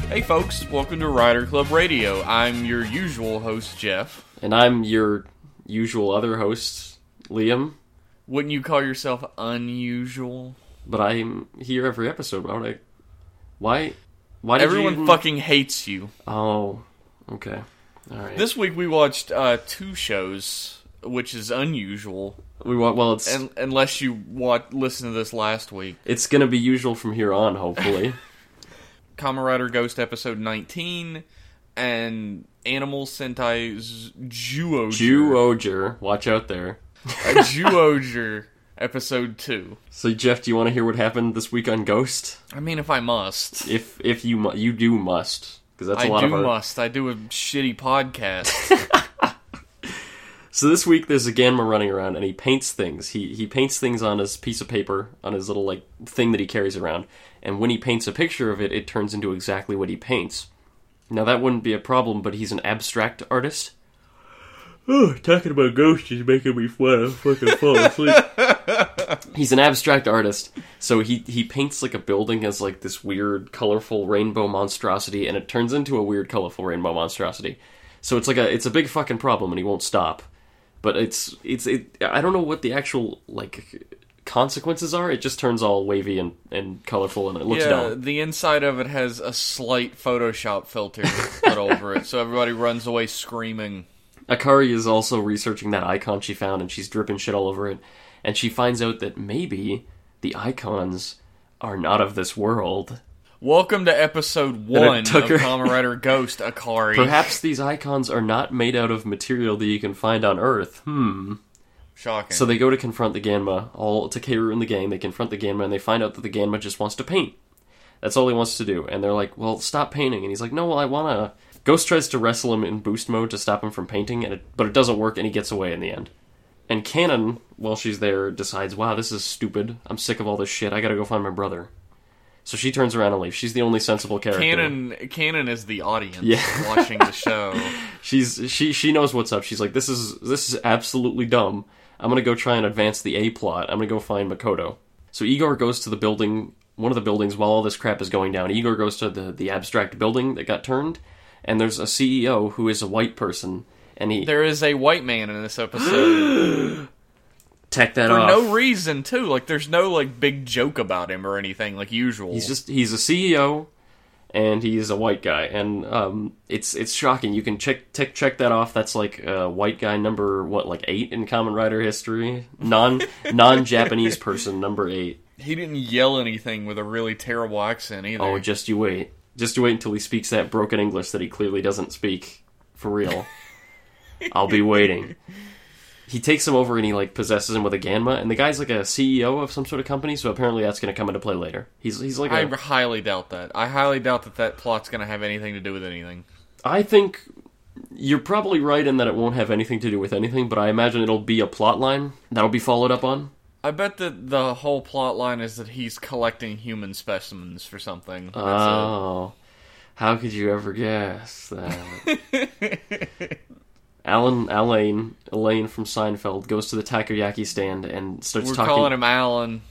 Hey folks, welcome to Rider Club Radio. I'm your usual host, Jeff. And I'm your usual other host, Liam. Wouldn't you call yourself unusual? But I'm here every episode. Why did Everyone fucking hates you. Oh, okay. Alright. This week we watched two shows, which is unusual. It's unless you listen to this last week. It's gonna be usual from here on, hopefully. Kamen Rider Ghost episode 19 and Animal Sentai's Zyuohger. Watch out there. Zyuohger episode 2. So Jeff, do you want to hear what happened this week on Ghost? I mean, if I must. If you do must, because that's a lot of our... I do a shitty podcast. So this week there's a Ganma running around and he paints things. He paints things on his piece of paper, on his little thing that he carries around. And when he paints a picture of it, it turns into exactly what he paints. Now that wouldn't be a problem, but he's an abstract artist. Oh, talking about ghosts is making me want to fucking fall asleep. He's an abstract artist, so he paints a building as this weird, colorful rainbow monstrosity, and it turns into a weird, colorful rainbow monstrosity. So it's a big fucking problem, and he won't stop. But I don't know what the actual consequences are. It just turns all wavy and colorful, and it looks dumb. Yeah, the inside of it has a slight Photoshop filter put over it, so everybody runs away screaming. Akari is also researching that icon she found, and she's dripping shit all over it. And she finds out that maybe the icons are not of this world. Welcome to episode 1 of Kamen Rider Ghost, Akari. Perhaps these icons are not made out of material that you can find on Earth. Shocking. So they go to confront the Ganma, all Takeru and the gang. They confront the Ganma, and they find out that the Ganma just wants to paint. That's all he wants to do. And they're like, well, stop painting. And he's like, no, well, I want to... Ghost tries to wrestle him in boost mode to stop him from painting, but it doesn't work, and he gets away in the end. And Kanon, while she's there, decides, wow, this is stupid. I'm sick of all this shit. I gotta go find my brother. So she turns around and leaves. She's the only sensible character. Kanon is the audience watching the show. She knows what's up. She's like, this is absolutely dumb. I'm gonna go try and advance the A plot. I'm gonna go find Makoto. So Igor goes to the building, one of the buildings, while all this crap is going down. Igor goes to the abstract building that got turned, and there's a CEO who is a white person, and there is a white man in this episode. Tech that off. For no reason, too. There's no, big joke about him or anything, like usual. He's a CEO, and he's a white guy, and it's shocking. You can check that off. That's white guy number, 8 in Kamen Rider history? Non-Japanese person number 8. He didn't yell anything with a really terrible accent, either. Oh, just you wait. Just you wait until he speaks that broken English that he clearly doesn't speak. For real. I'll be waiting. He takes him over and he possesses him with a Ganma, and the guy's a CEO of some sort of company, so apparently that's going to come into play later. I highly doubt that. I highly doubt that plot's going to have anything to do with anything. I think you're probably right in that it won't have anything to do with anything, but I imagine it'll be a plot line that'll be followed up on. I bet that the whole plot line is that he's collecting human specimens for something. Oh, how could you ever guess that? Elaine from Seinfeld goes to the takoyaki stand and starts talking... We're calling him Alan.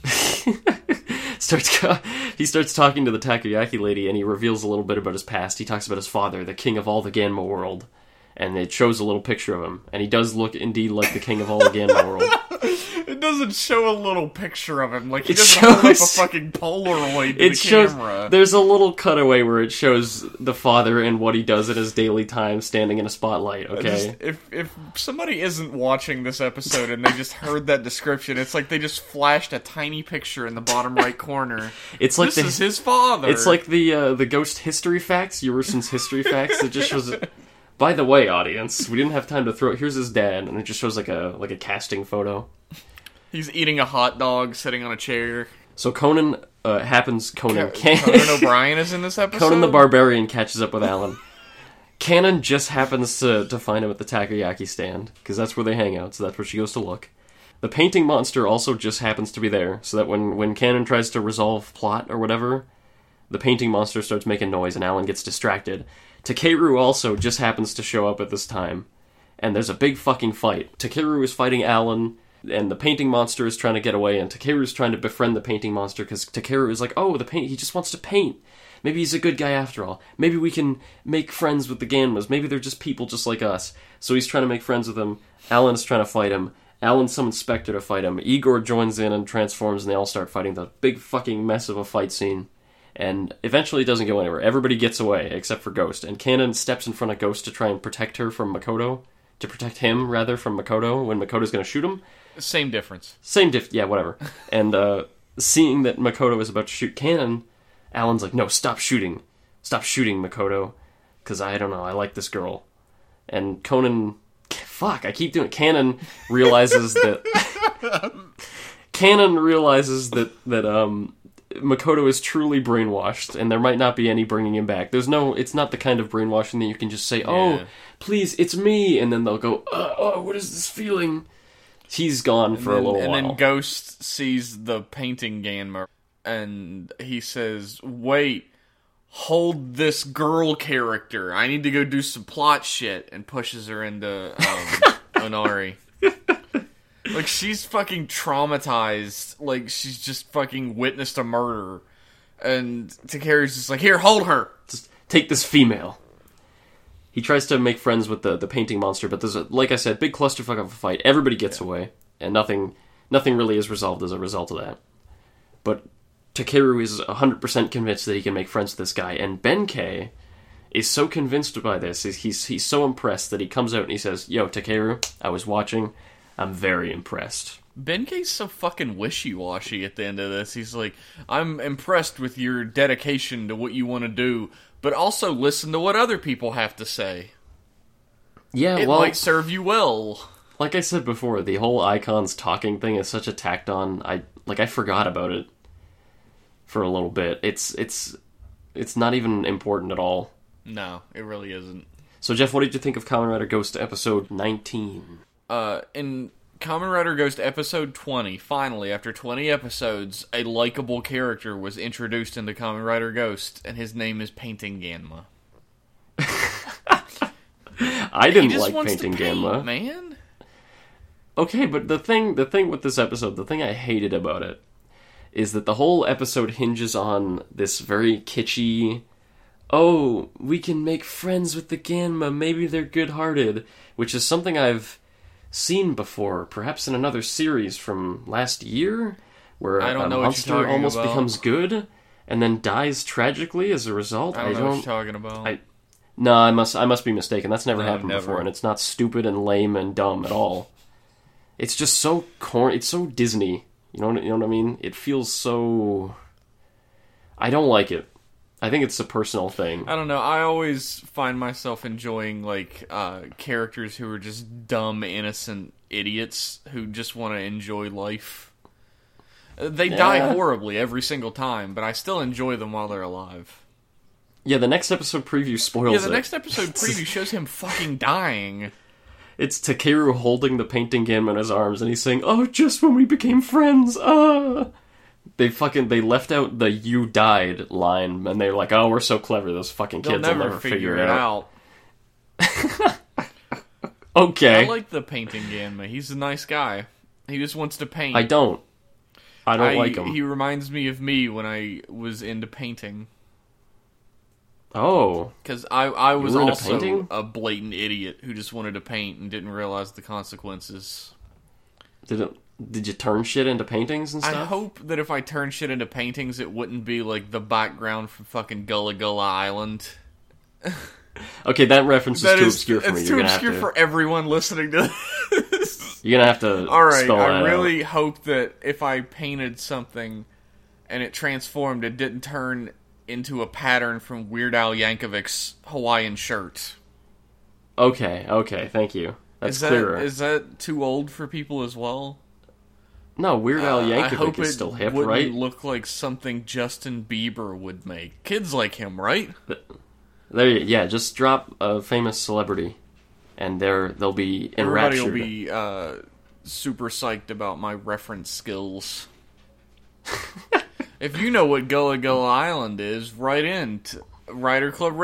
He starts talking to the takoyaki lady, and he reveals a little bit about his past. He talks about his father, the king of all the Ganma world, and it shows a little picture of him, and he does look indeed like the king of all the Ganma world. It doesn't show a little picture of him. He doesn't hold up a fucking Polaroid to the camera. There's a little cutaway where it shows the father and what he does at his daily time standing in a spotlight, okay? If somebody isn't watching this episode and they just heard that description, it's like they just flashed a tiny picture in the bottom right corner. It's like this is his father. It's like the Ghost History Facts, Urson's History Facts, that just shows... By the way, audience, we didn't have time to throw... Here's his dad, and it just shows like a casting photo. He's eating a hot dog, sitting on a chair. So Conan Conan O'Brien is in this episode? Conan the Barbarian catches up with Alan. Kanon just happens to find him at the takoyaki stand, because that's where they hang out, so that's where she goes to look. The painting monster also just happens to be there, so that when Kanon tries to resolve plot or whatever, the painting monster starts making noise and Alan gets distracted. Takeru also just happens to show up at this time, and there's a big fucking fight. Takeru is fighting Alan, And the painting monster is trying to get away, and Takeru's trying to befriend the painting monster, because Takeru is like, oh, he just wants to paint. Maybe he's a good guy after all. Maybe we can make friends with the Ganmas. Maybe they're just people just like us. So he's trying to make friends with him. Alan is trying to fight him. Alan summons Spectre to fight him. Igor joins in and transforms, and they all start fighting. The big fucking mess of a fight scene. And eventually it doesn't go anywhere. Everybody gets away, except for Ghost. And Kanon steps in front of Ghost to try and protect her from Makoto. To protect him, rather, from Makoto, when Makoto's going to shoot him. Same difference. Yeah, whatever. And seeing that Makoto is about to shoot Kanon, Alan's like, no, stop shooting. Stop shooting, Makoto. Because I don't know, I like this girl. And Conan... Fuck, I keep doing it. Kanon realizes that... Makoto is truly brainwashed, and there might not be any bringing him back. It's not the kind of brainwashing that you can just say, oh, please, it's me, and then they'll go, oh, what is this feeling? He's gone for a little while. And then Ghost sees the painting Ganma, and he says, wait, hold this girl character. I need to go do some plot shit, and pushes her into Onari. Like, she's fucking traumatized. Like, she's just fucking witnessed a murder. And Takeru's just like, here, hold her! Just take this female. He tries to make friends with the painting monster, but there's like I said, big clusterfuck of a fight. Everybody gets away, and nothing really is resolved as a result of that. But Takeru is 100% convinced that he can make friends with this guy, and Benkei is so convinced by this, he's so impressed that he comes out and he says, yo, Takeru, I was watching, I'm very impressed. Benkei's so fucking wishy-washy at the end of this. He's like, I'm impressed with your dedication to what you want to do, but also listen to what other people have to say. Yeah, it might serve you well. Like I said before, the whole Icons talking thing is such a tacked on. I forgot about it for a little bit. It's not even important at all. No, it really isn't. So Jeff, what did you think of Kamen Rider Ghost episode 19? In Kamen Rider Ghost episode 20, finally, after 20 episodes, a likable character was introduced into Kamen Rider Ghost, and his name is Painting Ganma. I didn't like Painting Ganma, man. Okay, but the thing with this episode, the thing I hated about it, is that the whole episode hinges on this very kitschy, oh, we can make friends with the Ganma, maybe they're good-hearted, which is something I've seen before, perhaps in another series from last year, where a monster almost becomes good, and then dies tragically as a result. I don't know what you're talking about. No, I must be mistaken. That's never happened before, and it's not stupid and lame and dumb at all. It's just so corny. It's so Disney. You know what I mean? It feels so... I don't like it. I think it's a personal thing. I don't know. I always find myself enjoying, like, characters who are just dumb, innocent idiots who just want to enjoy life. They die horribly every single time, but I still enjoy them while they're alive. Yeah, the next episode preview spoils it. Yeah, the next episode preview shows him fucking dying. It's Takeru holding the painting Ganma in his arms, and he's saying, oh, just when we became friends, They left out the "you died" line, and they're like, "Oh, we're so clever. Those fucking kids will never figure it out." Okay. I like the painting Ganma. He's a nice guy. He just wants to paint. I don't like him. He reminds me of me when I was into painting. Oh. Because I was also a blatant idiot who just wanted to paint and didn't realize the consequences. Did you turn shit into paintings and stuff? I hope that if I turn shit into paintings, it wouldn't be like the background from fucking Gullah Gullah Island. Okay, that reference is too obscure for me. It's too obscure for everyone listening to this. You're gonna have to Alright, spell that I really out. hope that if I painted something and it transformed, it didn't turn into a pattern from Weird Al Yankovic's Hawaiian shirt. Okay, thank you. That's clearer. Is that too old for people as well? No, Weird Al Yankovic is still hip, right? I hope it wouldn't look like something Justin Bieber would make. Kids like him, right? Just drop a famous celebrity, and they'll be enraptured. Everybody will be super psyched about my reference skills. If you know what Gullah Gullah Island is, write in to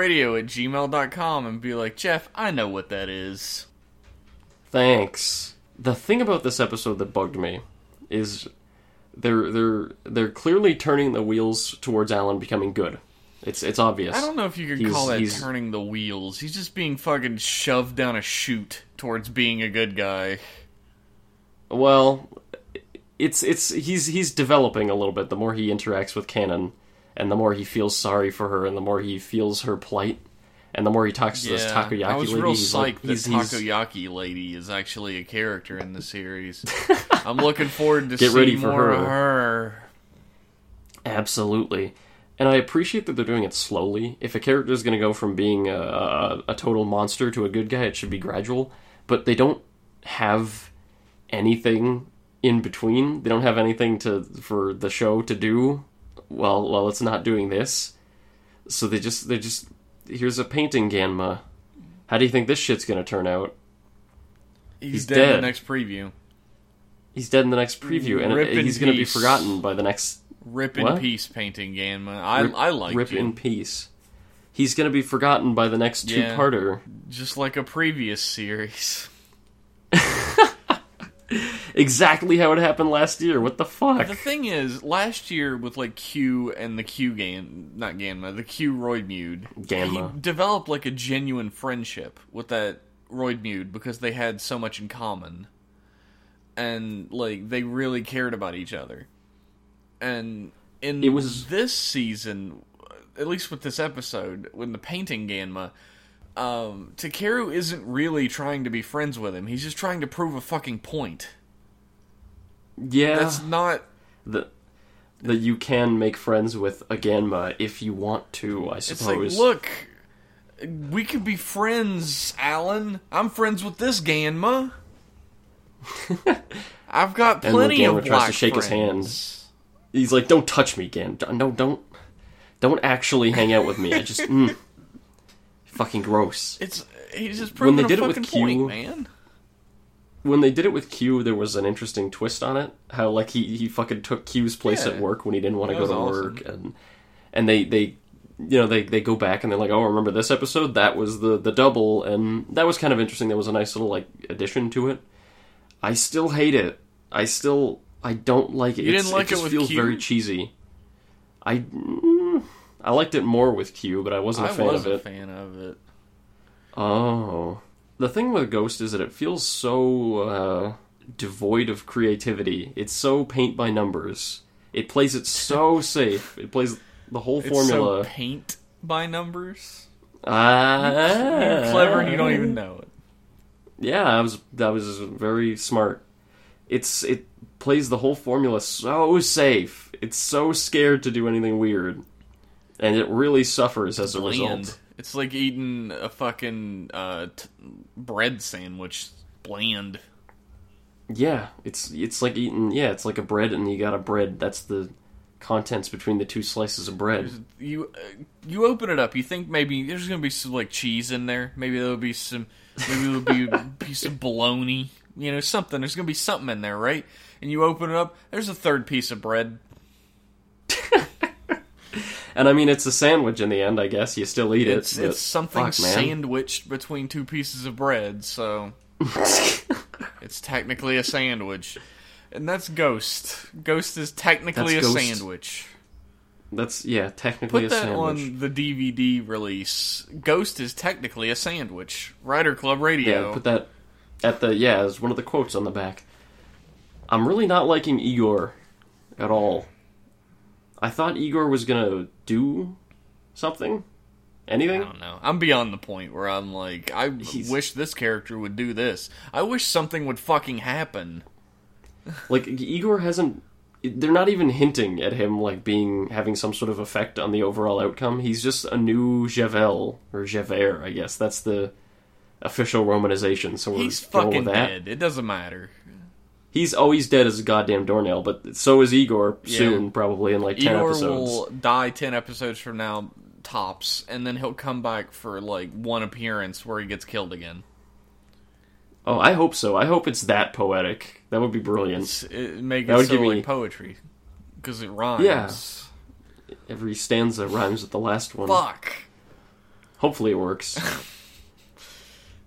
writerclubradio@gmail.com and be like, Jeff, I know what that is. Thanks. The thing about this episode that bugged me is they're clearly turning the wheels towards Alan becoming good. It's obvious. I don't know if you could call that turning the wheels. He's just being fucking shoved down a chute towards being a good guy. Well, he's developing a little bit the more he interacts with Kanan, and the more he feels sorry for her, and the more he feels her plight, and the more he talks to this takoyaki lady. I was real psyched that takoyaki lady is actually a character in the series. I'm looking forward to Get seeing ready for more her. of her. Absolutely. And I appreciate that they're doing it slowly. If a character is going to go from being a total monster to a good guy, it should be gradual. But they don't have anything in between. They don't have anything for the show to do while it's not doing this. So they're just here's a painting Ganma. How do you think this shit's going to turn out? He's dead in the next preview. He's dead in the next preview, and he's going to be forgotten by the next... Rip in peace, painting Ganma. I like Rip in peace. He's going to be forgotten by the next two-parter. Just like a previous series. Exactly how it happened last year. What the fuck? The thing is, last year with like Q and the Q not Ganma, the Q Roidmude, Ganma, he developed like a genuine friendship with that Roidmude because they had so much in common, and like they really cared about each other. And in this season, at least with this episode, when the painting Ganma, Takeru isn't really trying to be friends with him. He's just trying to prove a fucking point. Yeah. That's not... That you can make friends with a Ganma if you want to, I suppose. It's like, look, we could be friends, Alan. I'm friends with this Ganma. I've got plenty of black tries to shake friends. His hand. He's like, don't touch me, Gan. No, don't actually hang out with me. I just, fucking gross. He's just proving a fucking point, man. When they did it with Q, there was an interesting twist on it. How, like, he fucking took Q's place at work when he didn't want to go to work. And they go back and they're like, oh, remember this episode? That was the double. And that was kind of interesting. There was a nice little, like, addition to it. I still hate it. I don't like it. You didn't like it with Q? It just feels very cheesy. I liked it more with Q, but I wasn't a fan of it. I was a fan of it. Oh. The thing with Ghost is that it feels so devoid of creativity. It's so paint by numbers. It plays it so safe. It plays the whole formula. It's so paint by numbers? You're clever and you don't even know it. Yeah, that was very smart. It plays the whole formula so safe. It's so scared to do anything weird. And it really suffers as a result. It's like eating a fucking bread sandwich. Bland. Yeah, it's like eating... Yeah, it's like a bread and you got a bread. That's the contents between the two slices of bread. You open it up, you think maybe there's going to be some like cheese in there. Maybe there'll be a piece of bologna. You know, something. There's going to be something in there, right? And you open it up, there's a third piece of bread. And I mean, it's a sandwich in the end, I guess. You still eat it. It's something sandwiched between two pieces of bread, so... it's technically a sandwich. And that's Ghost. Ghost is technically a sandwich. That's, technically a sandwich. Put that on the DVD release. Ghost is technically a sandwich. Writer Club Radio. Yeah, put that as one of the quotes on the back. I'm really not liking Igor at all. I thought Igor was gonna do something. Anything? I don't know. I'm beyond the point where I'm like, I wish this character would do this. I wish something would fucking happen. Like, Igor hasn't... They're not even hinting at him, like, having some sort of effect on the overall outcome. He's just a new Javel, or Javert, I guess. That's the official romanization, so he's fucking dead. It doesn't matter. He's always dead as a goddamn doornail, but so is Igor soon, probably in like 10 episodes. Igor will die 10 episodes from now, tops, and then he'll come back for like one appearance where he gets killed again. Oh, I hope so. I hope it's that poetic. That would be brilliant. Make it so like poetry. Because it rhymes. Yeah. Every stanza rhymes with the last one. Fuck. Hopefully it works.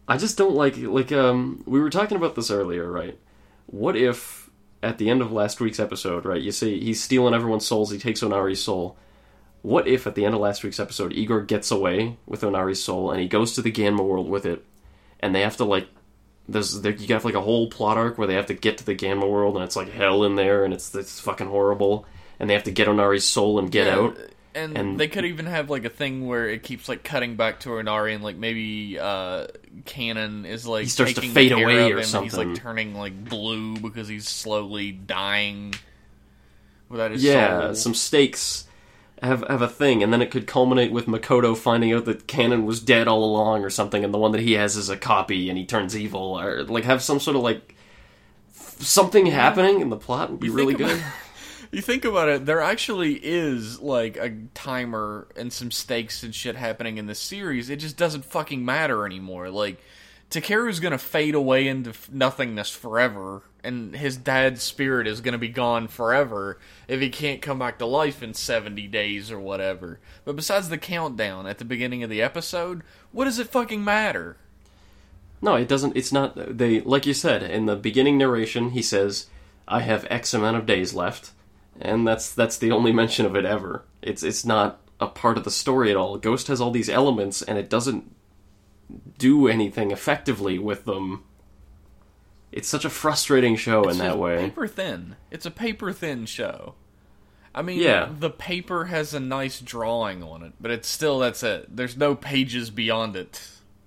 I just don't like we were talking about this earlier, right? What if at the end of last week's episode, right, you see he's stealing everyone's souls, he takes Onari's soul. What if at the end of last week's episode Igor gets away with Onari's soul and he goes to the Ganma world with it, and they have to you got like a whole plot arc where they have to get to the Ganma world and it's like hell in there and it's fucking horrible, and they have to get Onari's soul and get out. And they could even have like a thing where it keeps like cutting back to Onari, and like maybe Canon is like he starts to taking fade care away of or him, something. and he's like turning like blue because he's slowly dying without his Yeah, soul. some stakes have a thing, and then it could culminate with Makoto finding out that Canon was dead all along or something, and the one that he has is a copy, and he turns evil, or like have some sort of like something happening in the plot would be really good. You think about it, there actually is, like, a timer and some stakes and shit happening in this series. It just doesn't fucking matter anymore. Like, Takeru's gonna fade away into nothingness forever, and his dad's spirit is gonna be gone forever if he can't come back to life in 70 days or whatever. But besides the countdown at the beginning of the episode, what does it fucking matter? No, it doesn't. It's not. They, like you said, in the beginning narration, he says, I have X amount of days left. And that's the only mention of it ever. It's not a part of the story at all. Ghost has all these elements, and it doesn't do anything effectively with them. It's such a frustrating show in that way. Paper thin. It's a paper thin show. I mean, yeah. The paper has a nice drawing on it, but it's still, that's it. There's no pages beyond it.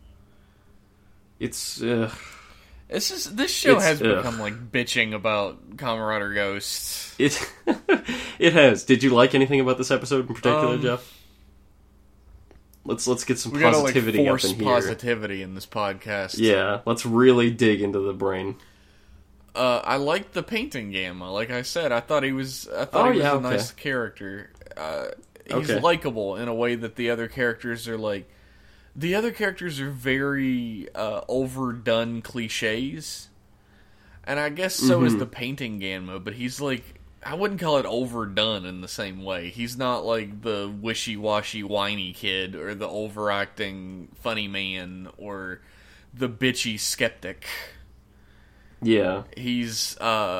This show has become like bitching about Kamen Rider Ghosts. It has. Did you like anything about this episode in particular, Jeff? Let's get some positivity up in here. Positivity in this podcast. Yeah, let's really dig into the brain. I liked the painting Gamma. Like I said, I thought he was a nice character. He's likable in a way that the other characters are like. The other characters are very overdone cliches, and I guess so is the painting Ganma, but he's like, I wouldn't call it overdone in the same way. He's not like the wishy-washy whiny kid, or the overacting funny man, or the bitchy skeptic. Yeah. He's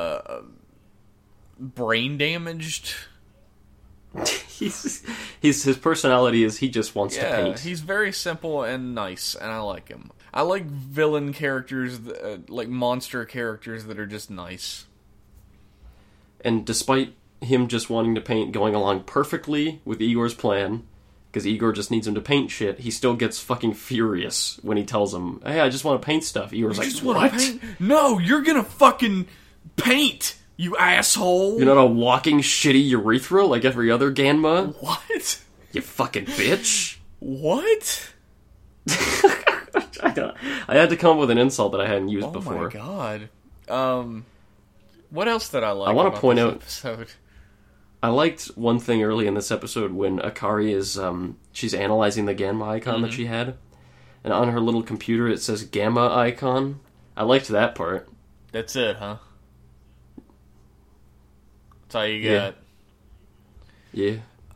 brain damaged. His personality is he just wants to paint. He's very simple and nice, and I like him. I like villain characters, like monster characters that are just nice. And despite him just wanting to paint, going along perfectly with Igor's plan, because Igor just needs him to paint shit, he still gets fucking furious when he tells him, "Hey, I just want to paint stuff." Igor's like, "What? No, you're gonna fucking paint! You asshole! You're not a walking shitty urethra like every other Ganma? What? You fucking bitch!" What? I had to come up with an insult that I hadn't used before. Oh my god. What else did I like? I want to point out episode? I liked one thing early in this episode when Akari is she's analyzing the Gamma icon that she had, and on her little computer it says Gamma icon. I liked that part. That's it, huh? That's all you got. Yeah.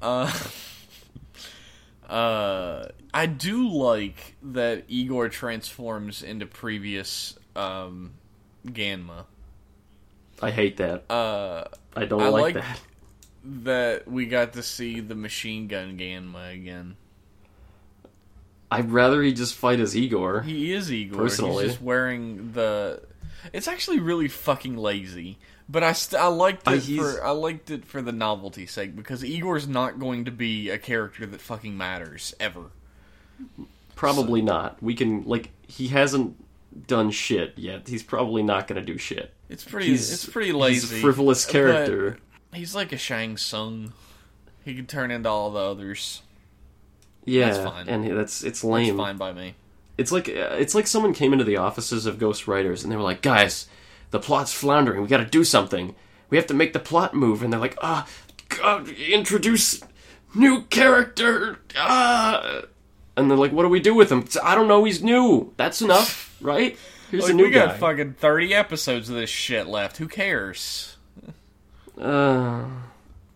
I do like that Igor transforms into previous Ganma. I hate that. I don't like that. That we got to see the machine gun Ganma again. I'd rather he just fight as Igor. He is Igor. Personally. He's just wearing the... It's actually really fucking lazy. But I liked it for the novelty's sake, because Igor's not going to be a character that fucking matters, ever. Probably not. We can, he hasn't done shit yet. He's probably not going to do shit. It's pretty lazy. He's a frivolous character. He's like a Shang Tsung. He can turn into all the others. Yeah, that's fine. And it's lame. That's fine by me. It's like someone came into the offices of Ghost Writers and they were like, "Guys, the plot's floundering. We got to do something. We have to make the plot move." And they're like, God, introduce new character. And they're like, "What do we do with him?" I don't know. He's new. That's enough, right? Here's a new guy. We got fucking 30 episodes of this shit left. Who cares? I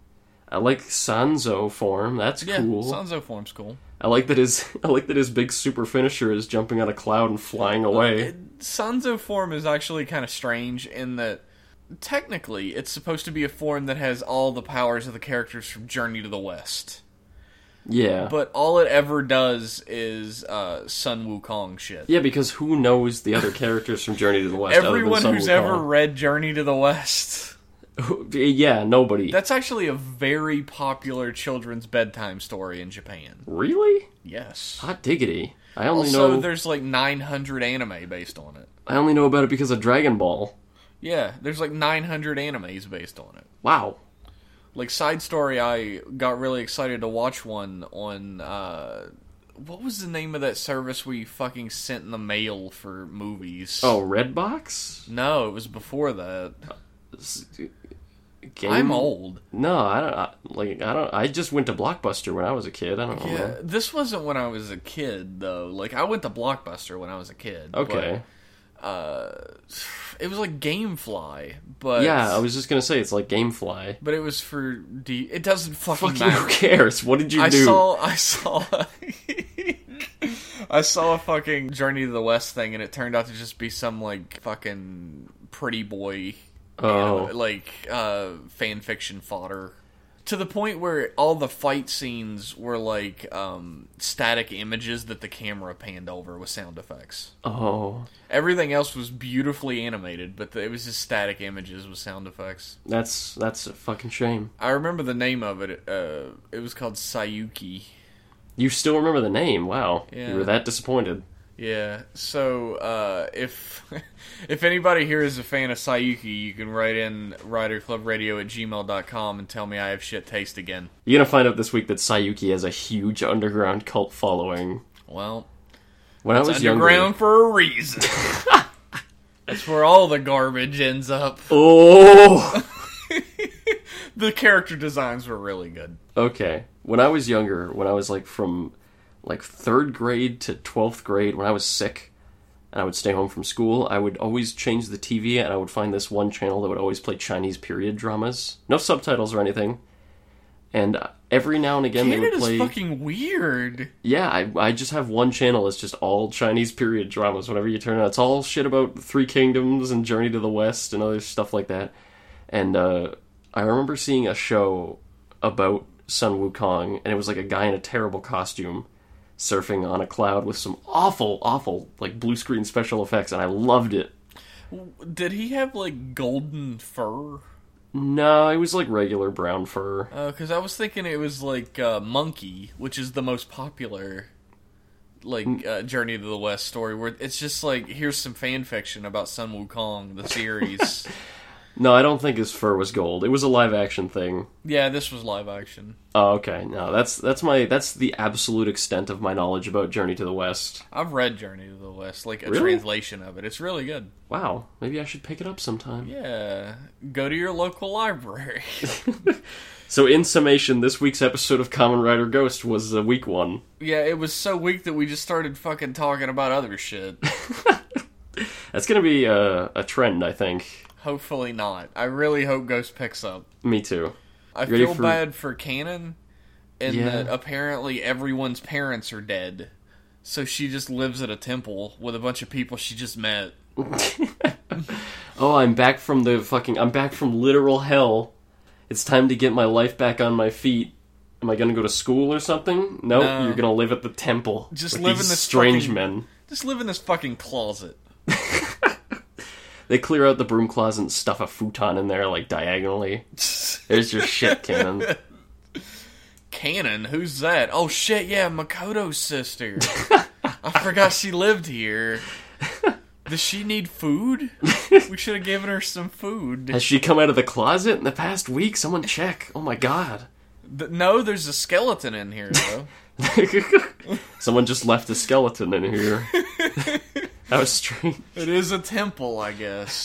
I like Sanzo form. That's Yeah, cool. Sanzo form's cool. I like that his big super finisher is jumping on a cloud and flying away. Sanzo form is actually kind of strange in that technically it's supposed to be a form that has all the powers of the characters from Journey to the West. Yeah. But all it ever does is Sun Wukong shit. Yeah, because who knows the other characters from Journey to the West? Everyone other than who's Sun ever Wukong? read Journey to the West. Yeah, nobody. That's actually a very popular children's bedtime story in Japan. Really? Yes. Hot diggity. I only Also, know there's like 900 anime based on it. I only know about it because of Dragon Ball. Yeah, there's like 900 animes based on it. Wow. Like, side story, I got really excited to watch one on, what was the name of that service we fucking sent in the mail for movies? Oh, Redbox? No, it was before that. Game? I'm old. No, I just went to Blockbuster when I was a kid. I don't know. Yeah, Man. this wasn't when I was a kid, though. Like, I went to Blockbuster when I was a kid. Okay. But, it was like Gamefly, but... Yeah, I was just gonna say, it's like Gamefly. But it was for... It doesn't fucking Fucking matter. who cares? What did you do? I saw I saw a fucking Journey to the West thing, and it turned out to just be some, like, fucking pretty boy, fan fiction fodder. To the point where all the fight scenes were, like, static images that the camera panned over with sound effects. Oh. Everything else was beautifully animated, but it was just static images with sound effects. That's a fucking shame. I remember the name of it. It was called Sayuki. You still remember the name? Wow. Yeah. You were that disappointed. Yeah, so if anybody here is a fan of Sayuki, you can write in writerclubradio@gmail.com and tell me I have shit taste again. You're gonna find out this week that Sayuki has a huge underground cult following. Well, when I was underground younger, for a reason. That's where all the garbage ends up. Oh! The character designs were really good. Okay. When I was younger, when I was from 3rd grade to 12th grade, when I was sick and I would stay home from school, I would always change the TV and I would find this one channel that would always play Chinese period dramas. No subtitles or anything. And every now and again they would play... Canada's fucking weird. Yeah, I just have one channel. It's just all Chinese period dramas. Whenever you turn it on, it's all shit about Three Kingdoms and Journey to the West and other stuff like that. And I remember seeing a show about Sun Wukong, and it was like a guy in a terrible costume surfing on a cloud with some awful, like, blue screen special effects, and I loved it. Did he have, like, golden fur? No, it was like regular brown fur. Because I was thinking it was like Monkey, which is the most popular, like, Journey to the West story, where it's just like, here's some fan fiction about Sun Wukong, the series. No, I don't think his fur was gold. It was a live action thing. Yeah, this was live action. Oh, okay. No, that's the absolute extent of my knowledge about Journey to the West. I've read Journey to the West, like a Really? translation of it. It's really good. Wow, maybe I should pick it up sometime. Yeah, go to your local library. So, in summation, this week's episode of Kamen Rider Ghost was week 1. Yeah, it was so weak that we just started fucking talking about other shit. That's gonna be a trend, I think. Hopefully not. I really hope Ghost picks up. Me too. I You ready feel for- bad for Canon, in Yeah. that apparently everyone's parents are dead. So she just lives at a temple with a bunch of people she just met. Oh, I'm back from literal hell. It's time to get my life back on my feet. Am I gonna go to school or something? Nope, No. You're gonna live at the temple. Just with live these in this strange fucking- men. Just live in this fucking closet. They clear out the broom closet and stuff a futon in there, like, diagonally. There's your shit, Cannon. Canon? Who's that? Oh shit, yeah, Makoto's sister. I forgot she lived here. Does she need food? We should have given her some food. Has she come out of the closet in the past week? Someone check. Oh my god. No, there's a skeleton in here, though. Someone just left a skeleton in here. That was strange. It is a temple, I guess.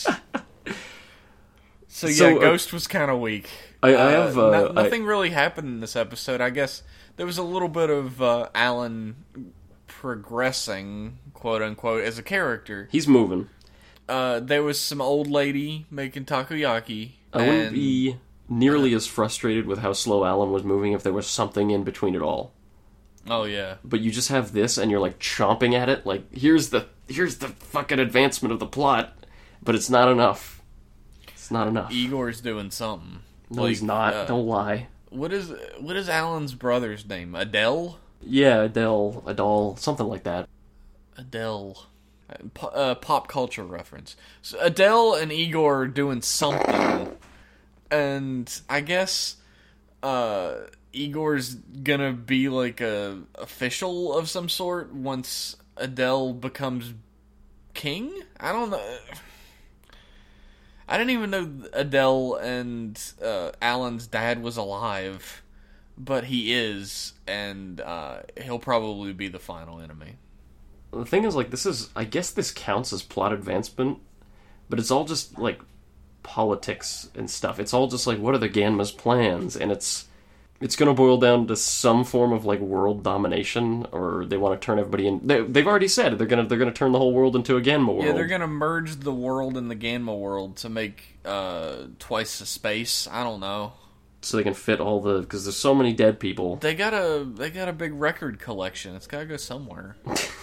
So yeah, So, Ghost was kind of weak. I have... nothing really happened in this episode. I guess there was a little bit of Alan progressing, quote unquote, as a character. He's moving. There was some old lady making takoyaki. I wouldn't be nearly as frustrated with how slow Alan was moving if there was something in between it all. Oh, yeah. But you just have this, and you're, like, chomping at it, like, here's the fucking advancement of the plot, but it's not enough. It's not enough. Igor's doing something. No, he's not. Don't lie. What is Alan's brother's name? Adele? Yeah, Adele, something like that. Adele. Pop culture reference. So Adele and Igor are doing something, and I guess Igor's gonna be like a official of some sort once Adele becomes king? I don't know. I didn't even know Adele and Alan's dad was alive, but he is, and he'll probably be the final enemy. The thing is, like, I guess this counts as plot advancement, but it's all just, like, politics and stuff. It's all just, like, what are the Ganma's plans? And it's gonna boil down to some form of, like, world domination, or they want to turn everybody in. They've already said they're gonna turn the whole world into a Ganma world. Yeah, they're gonna merge the world and the Ganma world to make twice the space. I don't know. So they can fit all because there's so many dead people. They got a big record collection. It's gotta go somewhere.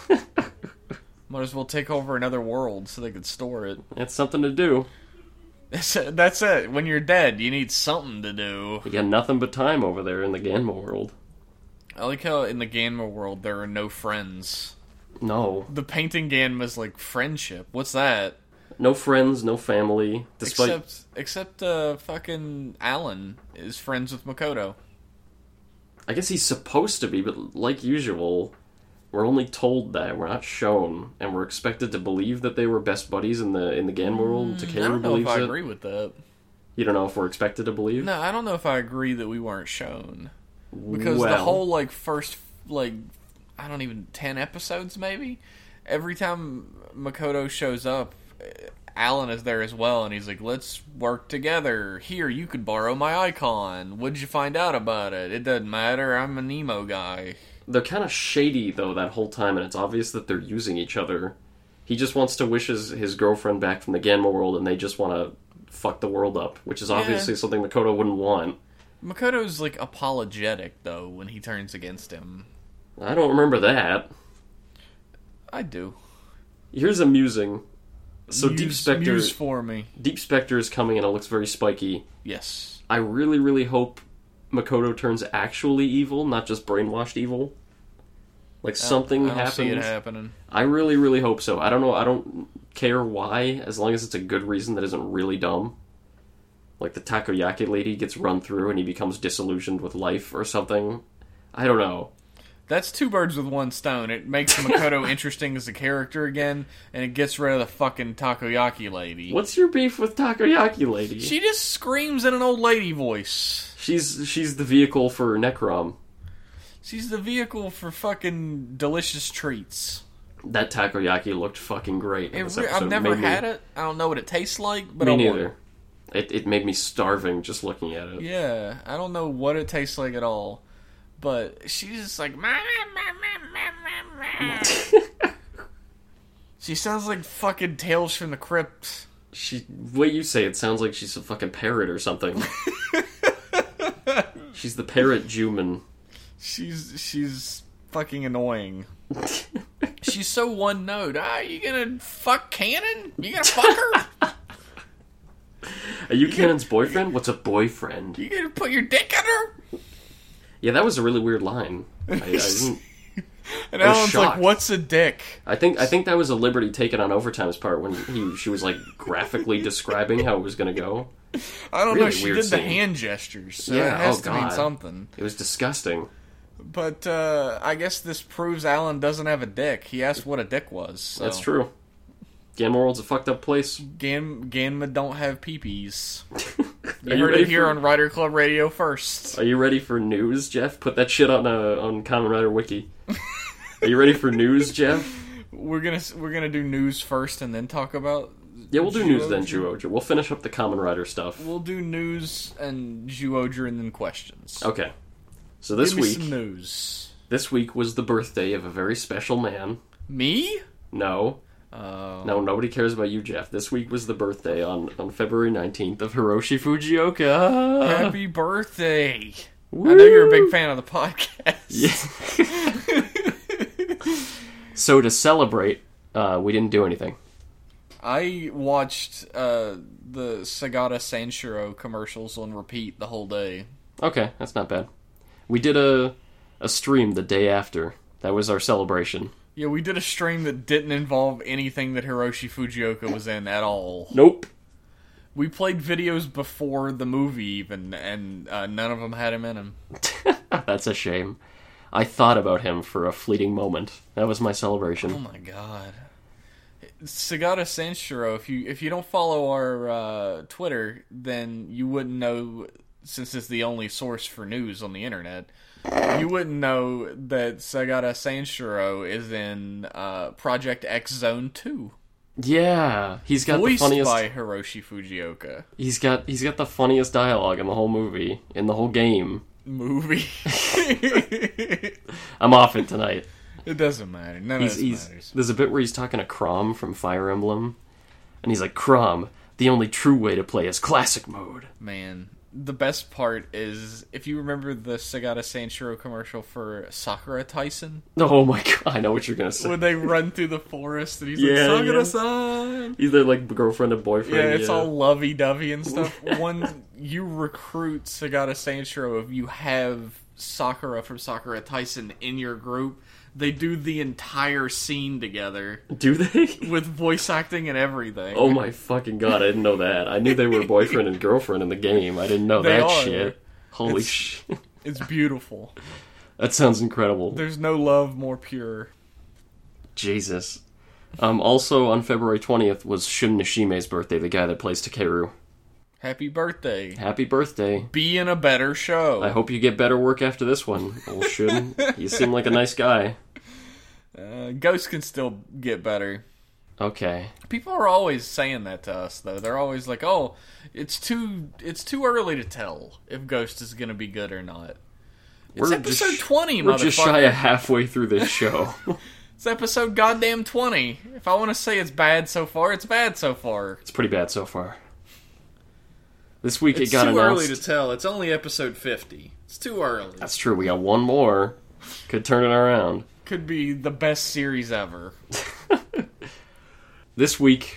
Might as well take over another world so they could store it. It's something to do. That's it. When you're dead, you need something to do. You got nothing but time over there in the Ganma world. I like how in the Ganma world there are no friends. No. The painting Ganma's like friendship. What's that? No friends, no family. Except fucking Alan is friends with Makoto. I guess he's supposed to be, but like usual, we're only told that. We're not shown, and we're expected to believe that they were best buddies in the Ganma world. I don't know if I agree with that. You don't know if we're expected to believe? No, I don't know if I agree that we weren't shown. Because the whole, like, first, like, 10 episodes, maybe? Every time Makoto shows up, Alan is there as well, and he's like, let's work together. Here, you could borrow my icon. What'd you find out about it? It doesn't matter. I'm a Nemo guy. They're kind of shady, though, that whole time, and it's obvious that they're using each other. He just wants to wish his girlfriend back from the Ganma world, and they just want to fuck the world up, which is obviously something Makoto wouldn't want. Makoto's, like, apologetic, though, when he turns against him. I don't remember that. I do. Here's amusing. So Deep Spectre... Muse for me. Deep Spectre is coming, and it looks very spiky. Yes. I really, really hope Makoto turns actually evil, not just brainwashed evil. Like, something happens. I don't see it happening. I really, really hope so. I don't know. I don't care why, as long as it's a good reason that isn't really dumb. Like, the takoyaki lady gets run through and he becomes disillusioned with life or something. I don't know. That's two birds with one stone. It makes Makoto interesting as a character again, and it gets rid of the fucking takoyaki lady. What's your beef with takoyaki lady? She just screams in an old lady voice. She's the vehicle for Necrom. She's the vehicle for fucking delicious treats. That takoyaki looked fucking great in this episode. I've never had it. I don't know what it tastes like, but me neither. It made me starving just looking at it. Yeah, I don't know what it tastes like at all. But she's just like... She sounds like fucking Tales from the Crypt. What you say, it sounds like she's a fucking parrot or something. She's the parrot Juman. She's fucking annoying. She's so one note. You gonna fuck Cannon? You gonna fuck her? Are you Cannon's boyfriend? What's a boyfriend? You gonna put your dick in her? Yeah, that was a really weird line. I didn't... And Alan's like, what's a dick? I think that was a liberty taken on Overtime's part when she was like graphically describing how it was going to go. I don't know. She did the hand gestures, so it has to mean something. It was disgusting. But I guess this proves Alan doesn't have a dick. He asked what a dick was. So. That's true. Ganma World's a fucked up place. Ganma don't have peepees. You heard it here on Rider Club Radio first. Are you ready for news, Jeff? Put that shit on Kamen Rider Wiki. Are you ready for news, Jeff? We're gonna do news first and then talk about. Yeah, we'll do news then, Zyuohger. We'll finish up the Kamen Rider stuff. We'll do news and Zyuohger and then questions. Okay. So this week, some news. This week was the birthday of a very special man. Me? No. No, nobody cares about you, Jeff. This week was the birthday on February 19th of Hiroshi Fujioka. Happy birthday! Woo! I know you're a big fan of the podcast. Yeah. So to celebrate, we didn't do anything. I watched the Sagata Sanshiro commercials on repeat the whole day. Okay, that's not bad. We did a stream the day after. That was our celebration. Yeah, we did a stream that didn't involve anything that Hiroshi Fujioka was in at all. Nope. We played videos before the movie even, and none of them had him in them. That's a shame. I thought about him for a fleeting moment. That was my celebration. Oh my god. Sagata Sanshiro, if you don't follow our Twitter, then you wouldn't know, since it's the only source for news on the internet, you wouldn't know that Sagata Sanshiro is in Project X Zone 2. Yeah, he's got Voiced the funniest. by Hiroshi Fujioka. He's got the funniest dialogue in the whole movie, in the whole game. Movie. I'm off it tonight. It doesn't matter. None of this matters. There's a bit where he's talking to Chrom from Fire Emblem, and he's like, Chrom, the only true way to play is classic mode. Man, the best part is, if you remember the Sagata Sanshiro commercial for Sakura Tyson, Oh my god, I know what you're gonna say. when they run through the forest and he's Yeah, like, Sakura-san! He's their like girlfriend and boyfriend. Yeah, it's all lovey-dovey and stuff. When you recruit Sagata Sanshiro, if you have Sakura from Sakura Tyson in your group, they do the entire scene together Do they? with voice acting and everything. Oh my fucking god, I didn't know that. I knew they were boyfriend and girlfriend in the game. I didn't know They that are. shit. Holy shit. It's beautiful. That sounds incredible. There's no love more pure. Jesus. Also on February 20th was Shun Nishime's birthday, the guy that plays Takeru. Happy birthday. Happy birthday. Be in a better show. I hope you get better work after this one, old Shun. You seem like a nice guy. Ghost can still get better. Okay. People are always saying that to us, though. They're always like, "Oh, it's too early to tell if Ghost is going to be good or not." It's episode 20, We're just shy motherfucker. of halfway through this show. It's episode goddamn 20. If I want to say it's bad so far, it's bad so far. It's pretty bad so far. This week It's it got too announced. early to tell. It's only episode 50. It's too early. That's true. We got one more. Could turn it around. Could be the best series ever. This week,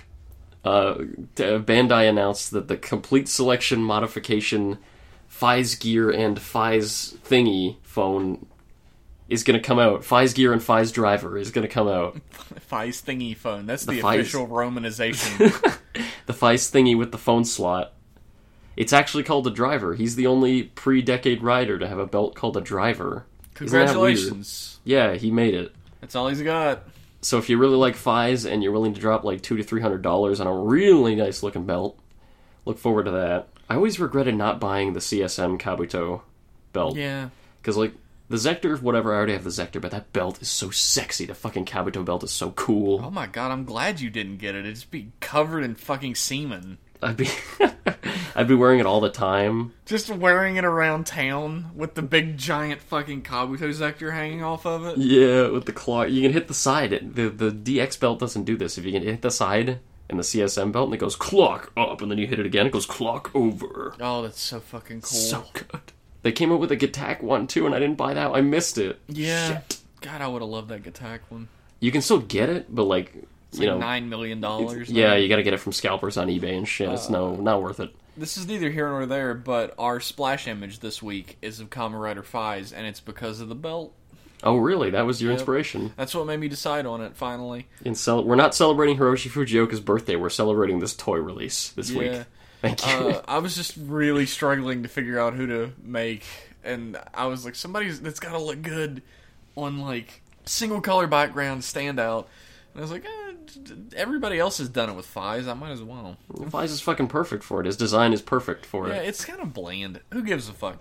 Bandai announced that the complete selection modification Fize Gear and Fize Thingy phone is going to come out. Fize Gear and Fize Driver is going to come out. Fize thingy phone. That's the Fize. official romanization. The Fize Thingy with the phone slot. It's actually called a Driver. He's the only pre-decade rider to have a belt called a Driver. Isn't that weird? Congratulations. Yeah, he made it. That's all he's got. So if you really like Fize and you're willing to drop like $200 to $300 on a really nice looking belt, look forward to that. I always regretted not buying the CSM Kabuto belt. Yeah. Because like the Zector, whatever, I already have the Zector, but that belt is so sexy. The fucking Kabuto belt is so cool. Oh my god, I'm glad you didn't get it. It'd just be covered in fucking semen. I'd be I'd be wearing it all the time. Just wearing it around town with the big giant fucking Kabuto Zector hanging off of it. Yeah, with the claw. You can hit the side. The DX belt doesn't do this. If you can hit the side in the CSM belt and it goes clock up, and then you hit it again, it goes clock over. Oh, that's so fucking cool. So good. They came up with a Gattack one too, and I didn't buy that. I missed it. Yeah. Shit. God, I would have loved that Gattack one. You can still get it, but like It's you like know, $9 million. yeah, you got to get it from scalpers on eBay and shit. It's not worth it. This is neither here nor there, but our splash image this week is of Kamen Rider Fize, and it's because of the belt. Oh, really? That was your Yep. inspiration. That's what made me decide on it, finally. We're not celebrating Hiroshi Fujioka's birthday. We're celebrating this toy release this week. Yeah. Thank you. I was just really struggling to figure out who to make, and I was like, somebody's that's got to look good on, like, single color background, stand out. And I was like, everybody else has done it with Fize, I might as well. Fize is fucking perfect for it. His design is perfect for Yeah, it. it's kind of bland. Who gives a fuck?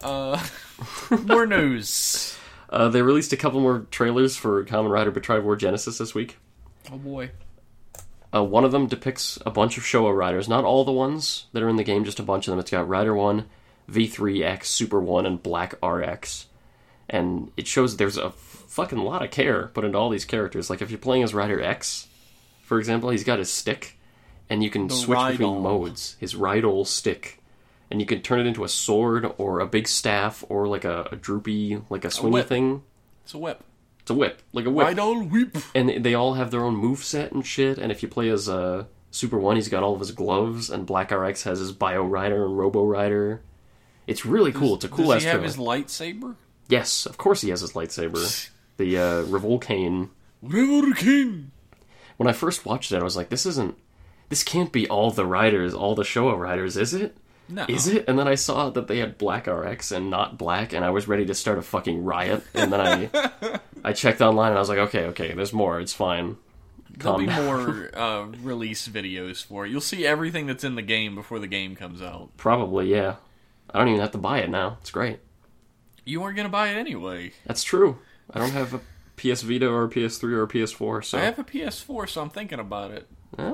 More news. They released a couple more trailers for Kamen Rider Betrayed War Genesis this week. Oh boy. One of them depicts a bunch of Showa riders. Not all the ones that are in the game, just a bunch of them. It's got Rider 1, V3X, Super 1, and Black RX. And it shows there's a fucking lot of care put into all these characters. Like, if you're playing as Rider X, for example, he's got his stick, and you can The switch between Rydell. modes. His Rydell stick. And you can turn it into a sword, or a big staff, or like a droopy, like a swingy whip. thing. It's a whip. It's a whip, like a whip. Rydell whip. And they all have their own moveset and shit, and if you play as Super 1, he's got all of his gloves, and Black RX has his Bio Rider and Robo Rider. It's really cool. It's a cool Does ass he have trailer. his lightsaber? Yes, of course he has his lightsaber. The Revolcane. Revolcane. When I first watched it, I was like, this can't be all the riders, all the Showa riders, is it? No. Is it? And then I saw that they had Black RX and not Black, and I was ready to start a fucking riot. And then I checked online, and I was like, okay, there's more. It's fine. There'll Calm be down. more release videos for it. You'll see everything that's in the game before the game comes out. Probably, yeah. I don't even have to buy it now. It's great. You weren't gonna buy it anyway. That's true. I don't have a PS Vita or a PS3 or a PS4, so... I have a PS4, so I'm thinking about it.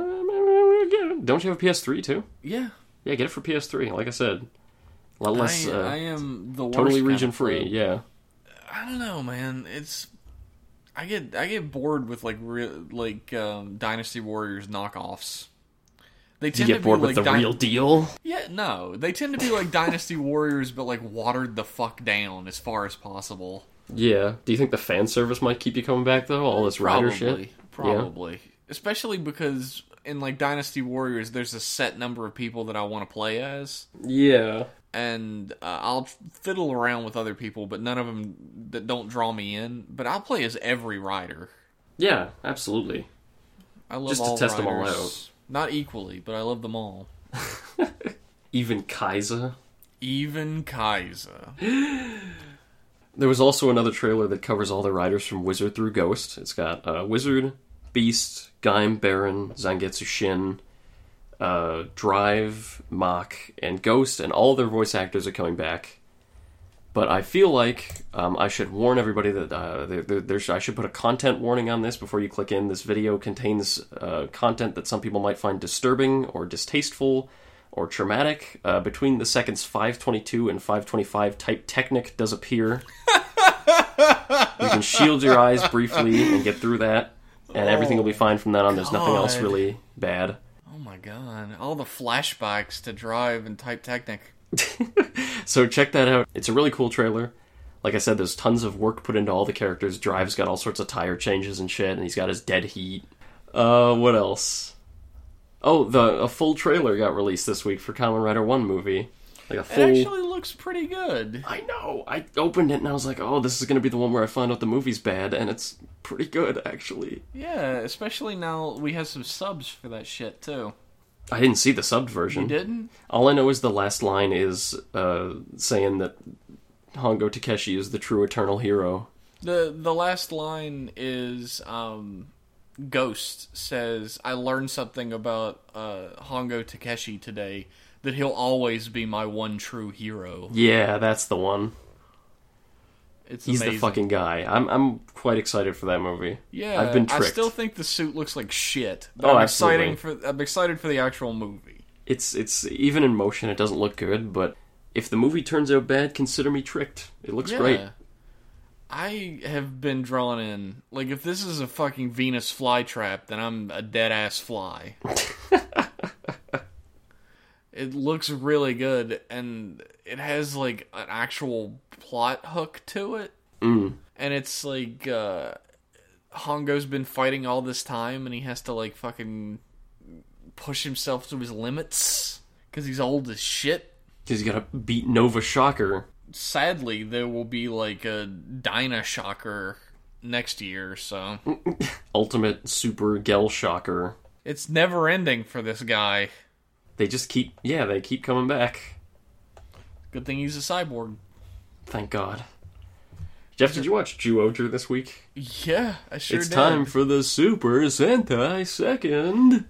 Don't you have a PS3, too? Yeah. Yeah, get it for PS3, like I said. A lot less... I am the worst totally kind of region-free, pro. yeah. I don't know, man. I get bored with Dynasty Warriors knockoffs. They You tend get to bored be with like the real deal? Yeah, no. They tend to be like Dynasty Warriors, but like watered the fuck down as far as possible. Yeah. Do you think the fan service might keep you coming back, though? All this rider shit? Probably. Especially because in like Dynasty Warriors, there's a set number of people that I want to play as. Yeah. And I'll fiddle around with other people, but none of them that don't draw me in. But I'll play as every rider. Yeah, absolutely. I love Just to all test them all riders. out. Not equally, but I love them all. Even Kaiser. Even Kaiser. There was also another trailer that covers all the riders from Wizard through Ghost. It's got Wizard, Beast, Gaim, Baron, Zangetsu Shin, Drive, Mach, and Ghost, and all their voice actors are coming back. But I feel like I should warn everybody that I should put a content warning on this before you click in. This video contains content that some people might find disturbing or distasteful or traumatic. Between the seconds 5:22 and 5:25, Type Technic does appear. You can shield your eyes briefly and get through that, and everything will be fine from then on. There's nothing else God. really bad. Oh my god. All the flashbacks to Drive and Type Technic. So check that out. It's a really cool trailer. Like I said, there's tons of work put into all the characters. Drive's got all sorts of tire changes and shit, and he's got his dead heat. What else? Oh, a full trailer got released this week for Kamen Rider 1 movie. Like a full... It actually looks pretty good. I know. I opened it and I was like, oh, this is going to be the one where I find out the movie's bad, and it's pretty good, actually. Yeah, especially now we have some subs for that shit, too. I didn't see the subbed version. You didn't? All I know is the last line is saying that Hongo Takeshi is the true eternal hero. The last line is Ghost says, I learned something about Hongo Takeshi today, that he'll always be my one true hero. Yeah, that's the one. It's He's amazing. the fucking guy. I'm quite excited for that movie. Yeah, I've been tricked. I still think the suit looks like shit. But Oh, I'm absolutely. I'm excited for the actual movie. It's even in motion, it doesn't look good, but if the movie turns out bad, consider me tricked. It looks great. I have been drawn in. Like, if this is a fucking Venus flytrap, then I'm a dead-ass fly. It looks really good, and it has, like, an actual plot hook to it. Mm. And it's like, Hongo's been fighting all this time, and he has to, like, fucking push himself to his limits, because he's old as shit. Because you gotta beat Nova Shocker. Sadly, there will be, like, a Dyna Shocker next year, so... Ultimate Super Gel Shocker. It's never ending for this guy. They just keep coming back. Good thing he's a cyborg. Thank God. Jeff, did you watch Zyuohger this week? Yeah, I sure It's did. time for the Super Sentai Second.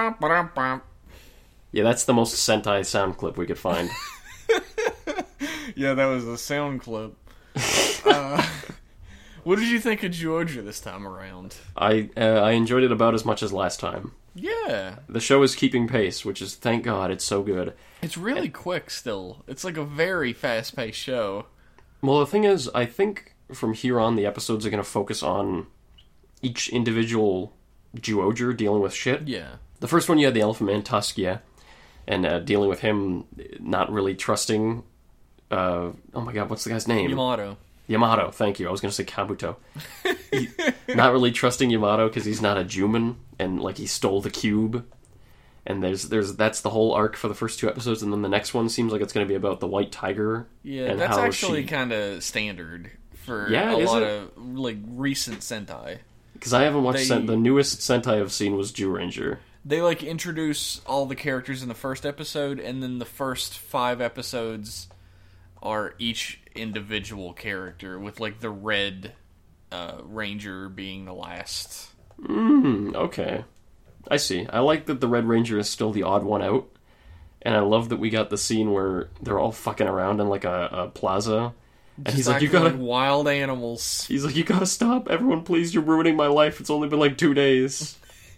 Yeah, that's the most Sentai sound clip we could find. Yeah, that was a sound clip. What did you think of Zyuohger this time around? I enjoyed it about as much as last time. Yeah. The show is keeping pace, which is, thank God, it's so good. It's really quick still. It's like a very fast-paced show. Well, the thing is, I think from here on, the episodes are going to focus on each individual Zyuohger dealing with shit. Yeah. The first one, you had the Elephant Man, Tusk, yeah. And dealing with him not really trusting... oh my god, what's the guy's name? Yamato, thank you. I was going to say Kabuto. Not really trusting Yamato because he's not a Juman, and like he stole the cube. And that's the whole arc for the first 2 episodes, and then the next one seems like it's going to be about the White Tiger. Yeah, and that's how actually kind of standard for a is lot it? of like recent Sentai. Because I haven't watched the newest Sentai I've seen was Zyuranger. They like introduce all the characters in the first episode, and then the first 5 episodes are each individual character, with like the Red Ranger being the last. Okay. I see. I like that the Red Ranger is still the odd one out, and I love that we got the scene where they're all fucking around in like a plaza, and he's like, "You gotta like wild animals." He's like, "You gotta stop, everyone! Please, you're ruining my life. It's only been like 2 days."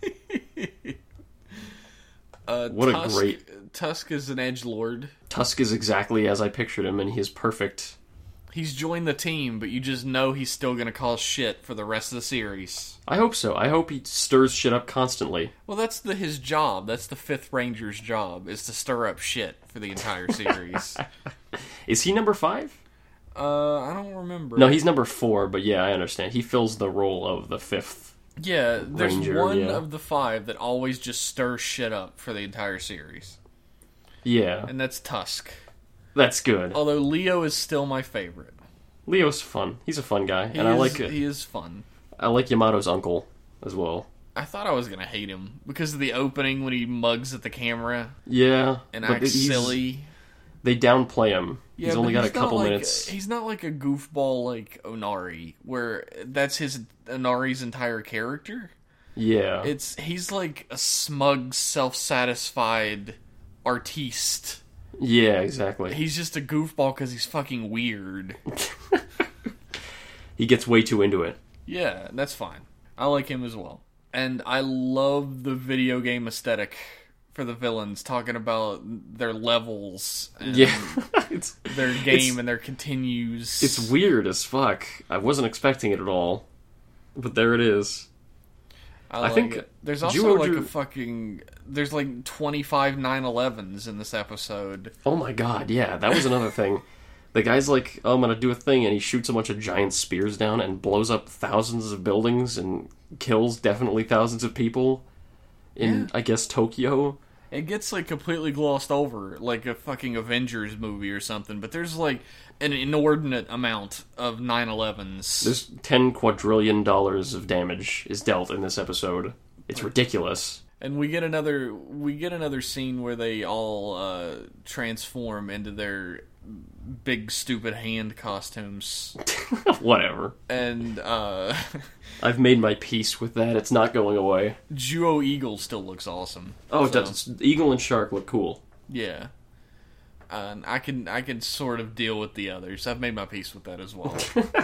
What a great Tusk is an edgelord. Tusk is exactly as I pictured him, and he is perfect. He's joined the team, but you just know he's still going to cause shit for the rest of the series. I hope so. I hope he stirs shit up constantly. Well, that's his job. That's the 5th Ranger's job, is to stir up shit for the entire series. Is he number 5? I don't remember. No, he's number 4, but yeah, I understand. He fills the role of the 5th. Yeah, there's Ranger, one yeah. of the 5 that always just stirs shit up for the entire series. Yeah. And that's Tusk. That's good. Although Leo is still my favorite. Leo's fun. He's a fun guy, and I like it. He is fun. I like Yamato's uncle as well. I thought I was gonna hate him because of the opening when he mugs at the camera. Yeah, and acts silly. They downplay him. Yeah, he's only got a couple like, minutes. He's not like a goofball like Onari, where that's Onari's entire character. Yeah, he's like a smug, self-satisfied artiste. Yeah, exactly. He's just a goofball because he's fucking weird. He gets way too into it. Yeah, that's fine. I like him as well. And I love the video game aesthetic for the villains, talking about their levels and their game and their continues. It's weird as fuck. I wasn't expecting it at all. But there it is. I think it. There's also there's like 25 9/11s in this episode. Oh my god, yeah, that was another thing. The guy's like, "Oh, I'm gonna do a thing," and he shoots a bunch of giant spears down and blows up thousands of buildings and kills definitely thousands of people in, I guess, Tokyo. It gets like completely glossed over, like a fucking Avengers movie or something, but there's like an inordinate amount of 9/11s. There's $10 quadrillion of damage is dealt in this episode. It's ridiculous. And we get another scene where they all transform into their big stupid hand costumes. Whatever. And I've made my peace with that. It's not going away. Duo Eagle still looks awesome. Oh, it does. Eagle and Shark look cool. Yeah. I can sort of deal with the others. I've made my peace with that as well.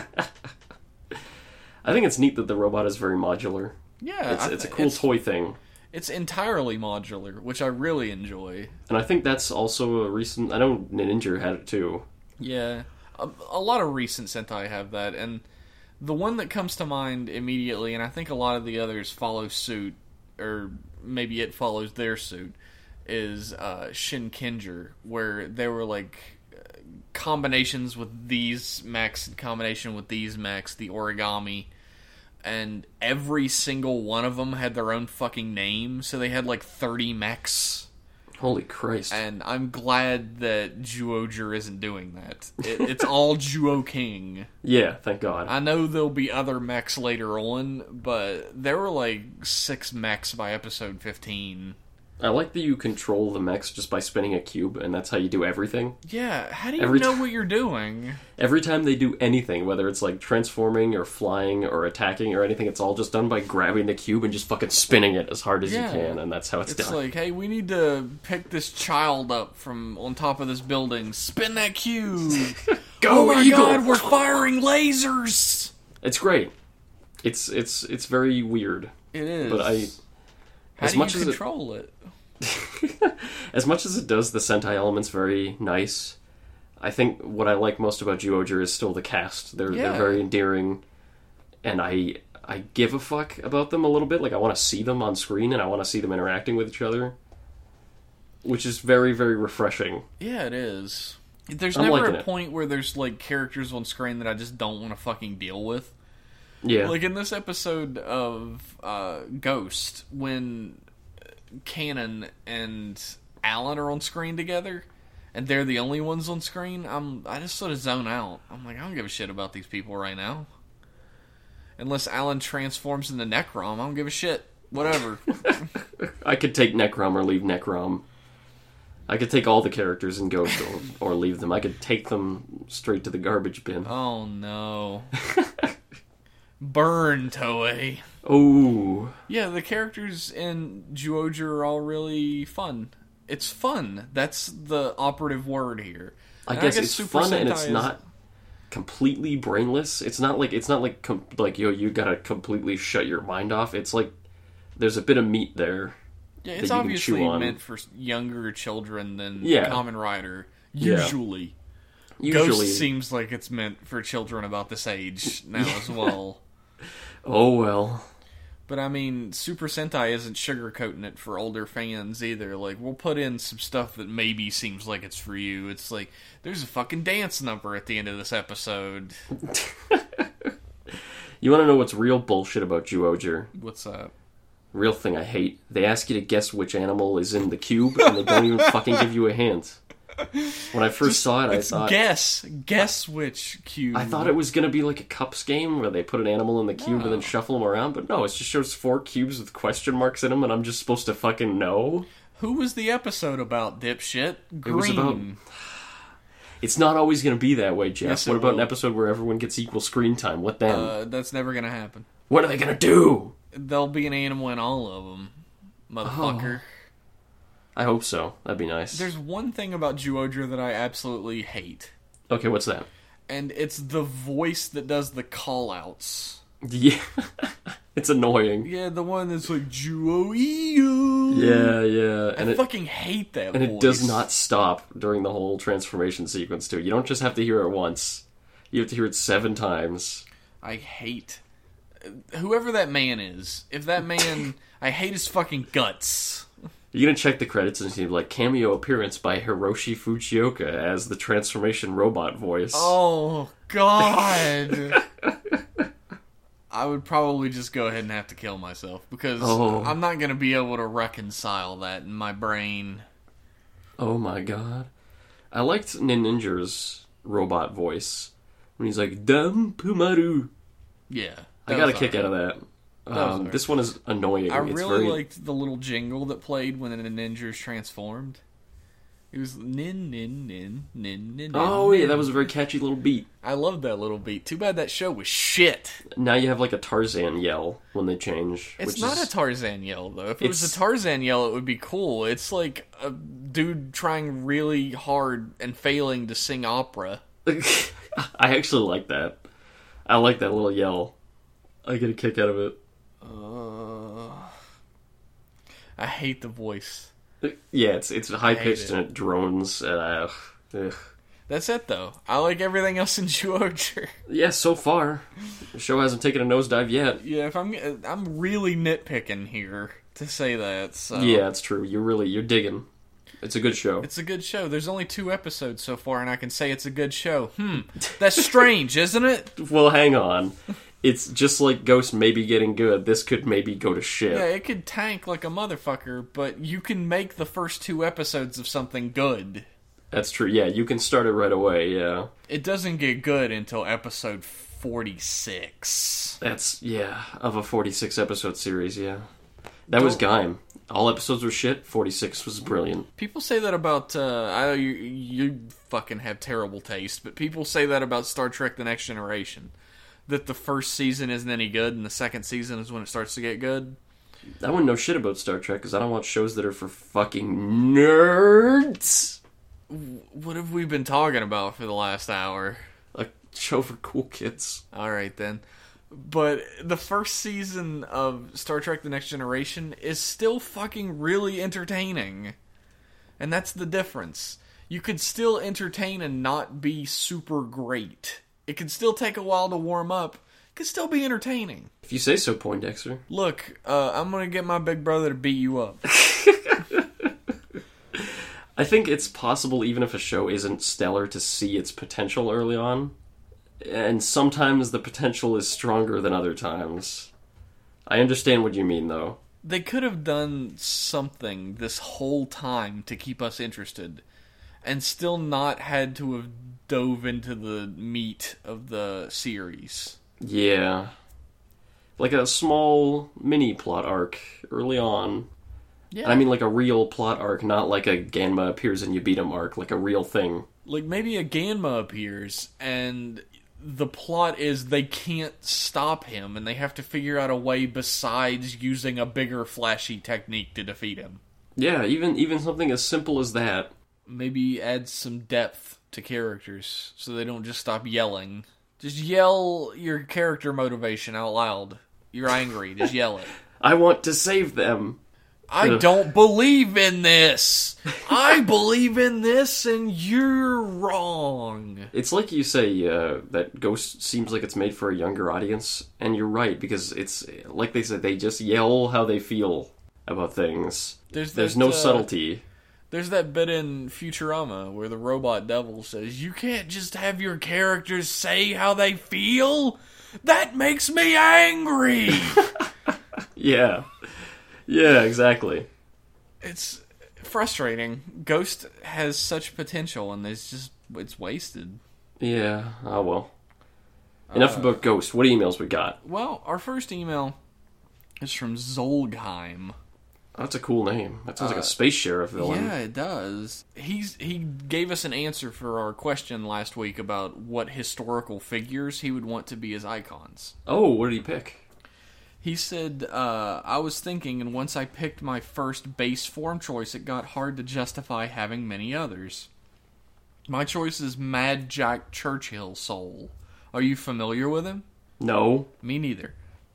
I think it's neat that the robot is very modular. Yeah. It's a cool toy thing. It's entirely modular, which I really enjoy. And I think that's also a recent... I know Ninja had it too. Yeah. A lot of recent Sentai have that, and the one that comes to mind immediately, and I think a lot of the others follow suit, or maybe it follows their suit, is Shinkenger, where they were like combinations with these mechs in combination with these mechs, the origami, and every single one of them had their own fucking name, so they had like 30 mechs. Holy Christ. And I'm glad that Zyuohger isn't doing that. It's all Zyuo King. Yeah, thank God. I know there'll be other mechs later on, but there were like 6 mechs by episode 15. I like that you control the mechs just by spinning a cube, and that's how you do everything. Yeah, how do you know what you're doing? Every time they do anything, whether it's like transforming or flying or attacking or anything, it's all just done by grabbing the cube and just fucking spinning it as hard as you can, and that's how it's done. It's like, hey, we need to pick this child up from on top of this building. Spin that cube! Go, oh my Eagle! God, we're firing lasers! It's great. It's very weird. It is. But how do you control it? As much as it does the Sentai elements very nice, I think what I like most about Zyuohger is still the cast. They're very endearing, and I I give a fuck about them a little bit. Like, I want to see them on screen, and I want to see them interacting with each other. Which is very, very refreshing. Yeah, it is. There's I'm never liking a it. point where there's, like, characters on screen that I just don't want to fucking deal with. Yeah. Like, in this episode of Ghost, when Cannon and Alan are on screen together, and they're the only ones on screen, I just sort of zone out. I'm like, I don't give a shit about these people right now. Unless Alan transforms into Necrom, I don't give a shit. Whatever. I could take Necrom or leave Necrom. I could take all the characters in Ghost or leave them. I could take them straight to the garbage bin. Oh, no. Burn, Toei. Oh. Yeah, the characters in Zyuohger are all really fun. It's fun. That's the operative word here. I And guess it's Super fun and Sentai it's is- not completely brainless. It's not like you gotta completely shut your mind off. It's like there's a bit of meat there. Yeah, that it's you can obviously chew on. meant for younger children than Yeah. Kamen Rider. Yeah. Usually. Usually, Ghost seems like it's meant for children about this age now as well. oh well. But I mean, Super Sentai isn't sugarcoating it for older fans either. Like, we'll put in some stuff that maybe seems like it's for you. It's like, there's a fucking dance number at the end of this episode. You want to know what's real bullshit about Zyuohger? What's up? Real thing I hate. They ask you to guess which animal is in the cube, and they don't even fucking give you a hint. When I first saw it, I thought Guess which cube. I thought it was going to be like a cups game where they put an animal in the cube and then shuffle them around, but no, it just shows 4 cubes with question marks in them, and I'm just supposed to fucking know. Who was the episode about, dipshit? Green. It was about... It's not always going to be that way, Jeff. Yes, What it about an will. episode where everyone gets equal screen time? What then? That's never gonna happen. What are they going to do? There'll be an animal in all of them, motherfucker. I hope so. That'd be nice. There's one thing about Zyuohger that I absolutely hate, Okay, what's that? and it's the voice that does the call-outs. Yeah. It's annoying. Yeah, the one that's like Zyuohger. Yeah. I fucking hate that And voice. it does not stop during the whole transformation sequence, too. You don't just have to hear it once. You have to hear it 7 times. I hate whoever that man is. If that man, I hate his fucking guts. You're gonna check the credits and see, like, cameo appearance by Hiroshi Fujioka as the transformation robot voice. Oh God. I would probably just go ahead and have to kill myself because I'm not going to be able to reconcile that in my brain. Oh my god. I liked Ninja's robot voice when he's like, Dam Pumaru. Yeah. I got a kick out of that. alright. This one is annoying. I It's really very... liked the little jingle that played when the ninjas transformed. It was nin nin nin nin nin. Oh nin. yeah, that was a very catchy little beat. I loved that little beat. Too bad that show was shit. Now you have like a Tarzan yell when they change. It's which not is... a Tarzan yell though. If it was It's- a Tarzan yell, it would be cool. It's like a dude trying really hard and failing to sing opera. I actually like that. I like that little yell. I get a kick out of it. I hate the voice. Yeah, it's high pitched it. and it drones. And ugh. That's it though. I like everything else in Zyuohger. Yeah, so far the show hasn't taken a nosedive yet. Yeah, if I'm really nitpicking here to say that. So. Yeah, it's true. You're digging. It's a good show. It's a good show. There's only 2 episodes so far, and I can say it's a good show. That's strange, isn't it? Well, hang on. It's just like Ghost maybe getting good. This could maybe go to shit. Yeah, it could tank like a motherfucker, but you can make the first 2 episodes of something good. That's true. Yeah, you can start it right away. Yeah, It doesn't get good until episode 46. that's of a 46 episode series. Yeah, that was Gaim. All episodes were shit. 46 was brilliant. People say that about, I know you fucking have terrible taste, but people say that about Star Trek The Next Generation. That the first season isn't any good, and the second season is when it starts to get good. I wouldn't know shit about Star Trek because I don't watch shows that are for fucking nerds. What have we been talking about for the last hour? A show for cool kids. Alright then. But the first season of Star Trek The Next Generation is still fucking really entertaining. And that's the difference. You could still entertain and not be super great. It can still take a while to warm up. could still be entertaining. If you say so, Poindexter. Look, I'm gonna get my big brother to beat you up. I think it's possible, even if a show isn't stellar, to see its potential early on. And sometimes the potential is stronger than other times. I understand what you mean, though. They could have done something this whole time to keep us interested, and still not had to have dove into the meat of the series. Yeah. Like a small mini plot arc early on. Yeah. And I mean like a real plot arc, not like a Ganma appears and you beat him arc, like a real thing. Like maybe a Ganma appears, and the plot is they can't stop him, and they have to figure out a way besides using a bigger, flashy technique to defeat him. Yeah, even something as simple as that. Maybe add some depth to characters, so they don't just stop yelling. Just yell your character motivation out loud. You're angry, just yell it. I want to save them. I don't believe in this. I believe in this, and you're wrong. It's like you say, that Ghost seems like it's made for a younger audience, and you're right, because it's, like they said, they just yell how they feel about things. There's no subtlety. There's that bit in Futurama where the robot devil says, "You can't just have your characters say how they feel? That makes me angry!" Yeah. Yeah, exactly. It's frustrating. Ghost has such potential, and it's wasted. Yeah, oh well. Enough about Ghost. What emails we got? Well, our first email is from Zolgheim. That's a cool name. That sounds like a space sheriff villain. Yeah, it does. He gave us an answer for our question last week about what historical figures he would want to be as icons. Oh, what did he pick? He said, I was thinking, and once I picked my first base form choice, it got hard to justify having many others. My choice is Mad Jack Churchill Soul. Are you familiar with him? No. Me neither.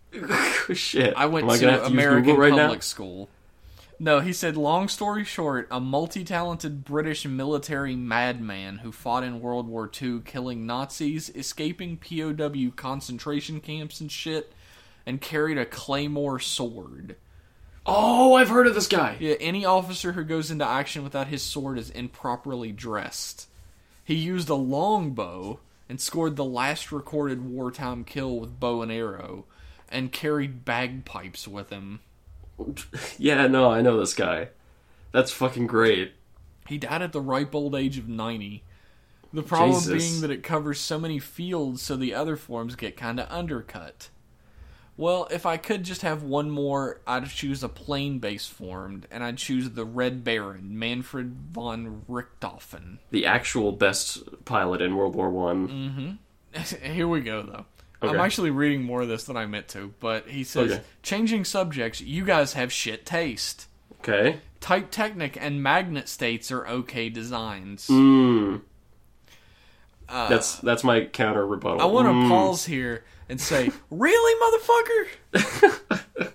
Shit. I went Am to gonna have American use Google right public now? school. No, he said, long story short, a multi-talented British military madman who fought in World War II, killing Nazis, escaping POW concentration camps and shit, and carried a claymore sword. Oh, I've heard of this guy. Yeah, any officer who goes into action without his sword is improperly dressed. He used a longbow and scored the last recorded wartime kill with bow and arrow, and carried bagpipes with him. Yeah, no, I know this guy. That's fucking great. He died at the ripe old age of 90. The problem Jesus. being that it covers so many fields, so the other forms get kinda undercut. Well, if I could just have one more, I'd choose a plane-based form, and I'd choose the Red Baron, Manfred von Richthofen. The actual best pilot in World War One. Here we go, though. Okay. I'm actually reading more of this than I meant to, but he says, Okay. Changing subjects, you guys have shit taste. Okay. Type Technic and Magnet States are okay designs. That's my counter rebuttal. I want to pause here and say, really, motherfucker?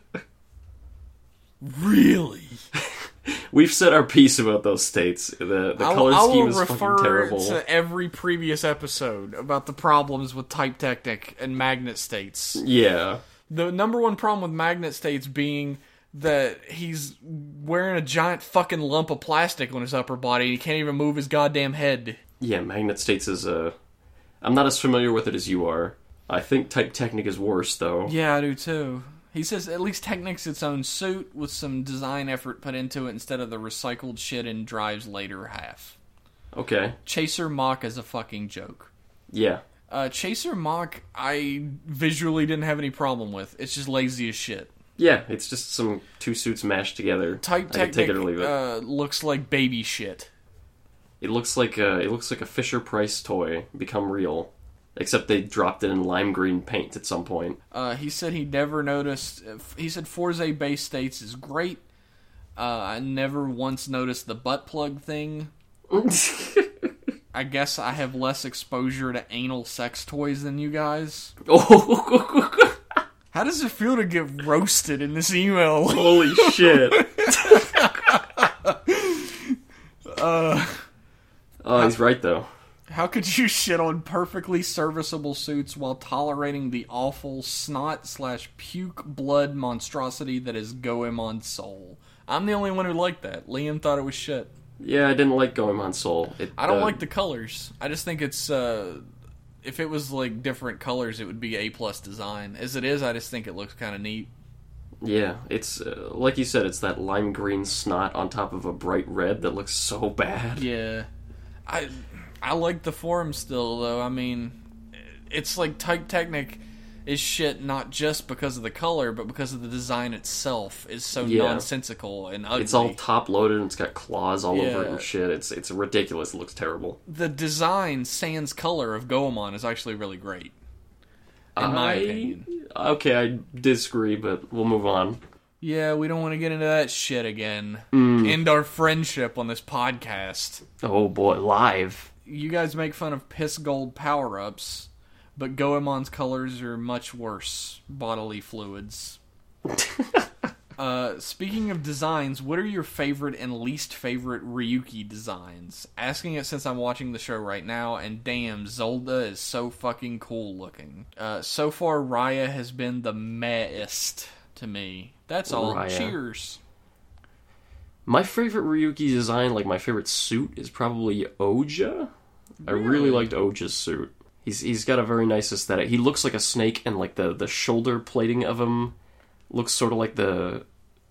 Really? We've said our piece about those states. The color scheme is fucking refer terrible. to every previous episode about the problems with Type Technic and Magnet States. Yeah. The number one problem with Magnet States being that he's wearing a giant fucking lump of plastic on his upper body and he can't even move his goddamn head. Yeah, Magnet States is I'm not as familiar with it as you are. I think Type Technic is worse, though. Yeah, I do too. He says at least Technic's its own suit with some design effort put into it instead of the recycled shit in Drive's later half. Okay. Chaser Mach is a fucking joke. Yeah. Chaser Mach, I visually didn't have any problem with. It's just lazy as shit. Yeah, it's just some two suits mashed together. Type I can take it or leave Technic it. looks like baby shit. It looks like a Fisher-Price toy become real. Except they dropped it in lime green paint at some point. He said he never noticed... He said Forza Base States is great. I never once noticed the butt plug thing. I guess I have less exposure to anal sex toys than you guys. Oh, How does it feel to get roasted in this email? holy shit. Oh, he's right, though. How could you shit on perfectly serviceable suits while tolerating the awful snot/puke blood monstrosity that is Goemon's soul? I'm the only one who liked that. Liam thought it was shit. Yeah, I didn't like Goemon Soul. I don't like the colors. I just think it's, if it was like different colors, it would be A+ design. As it is, I just think it looks kind of neat. Yeah, it's, like you said, it's that lime green snot on top of a bright red that looks so bad. Yeah. I like the form still, though. I mean, it's like Type Technic is shit not just because of the color, but because of the design itself is so nonsensical and ugly. It's all top-loaded and it's got claws all over it and shit. It's ridiculous. It looks terrible. The design, sans color, of Goemon is actually really great. In my opinion. Okay, I disagree, but we'll move on. Yeah, we don't want to get into that shit again. End our friendship on this podcast. Oh boy, live. You guys make fun of piss gold power-ups, but Goemon's colors are much worse. Bodily fluids. Speaking of designs, what are your favorite and least favorite Ryuki designs? Asking it since I'm watching the show right now, and damn, Zolda is so fucking cool looking. So far, Raya has been the mehest to me. That's all. Raya. Cheers. My favorite Ryuki design, like my favorite suit, is probably Oja. I really liked Oja's suit. He's got a very nice aesthetic. He looks like a snake, and like the shoulder plating of him looks sort of like the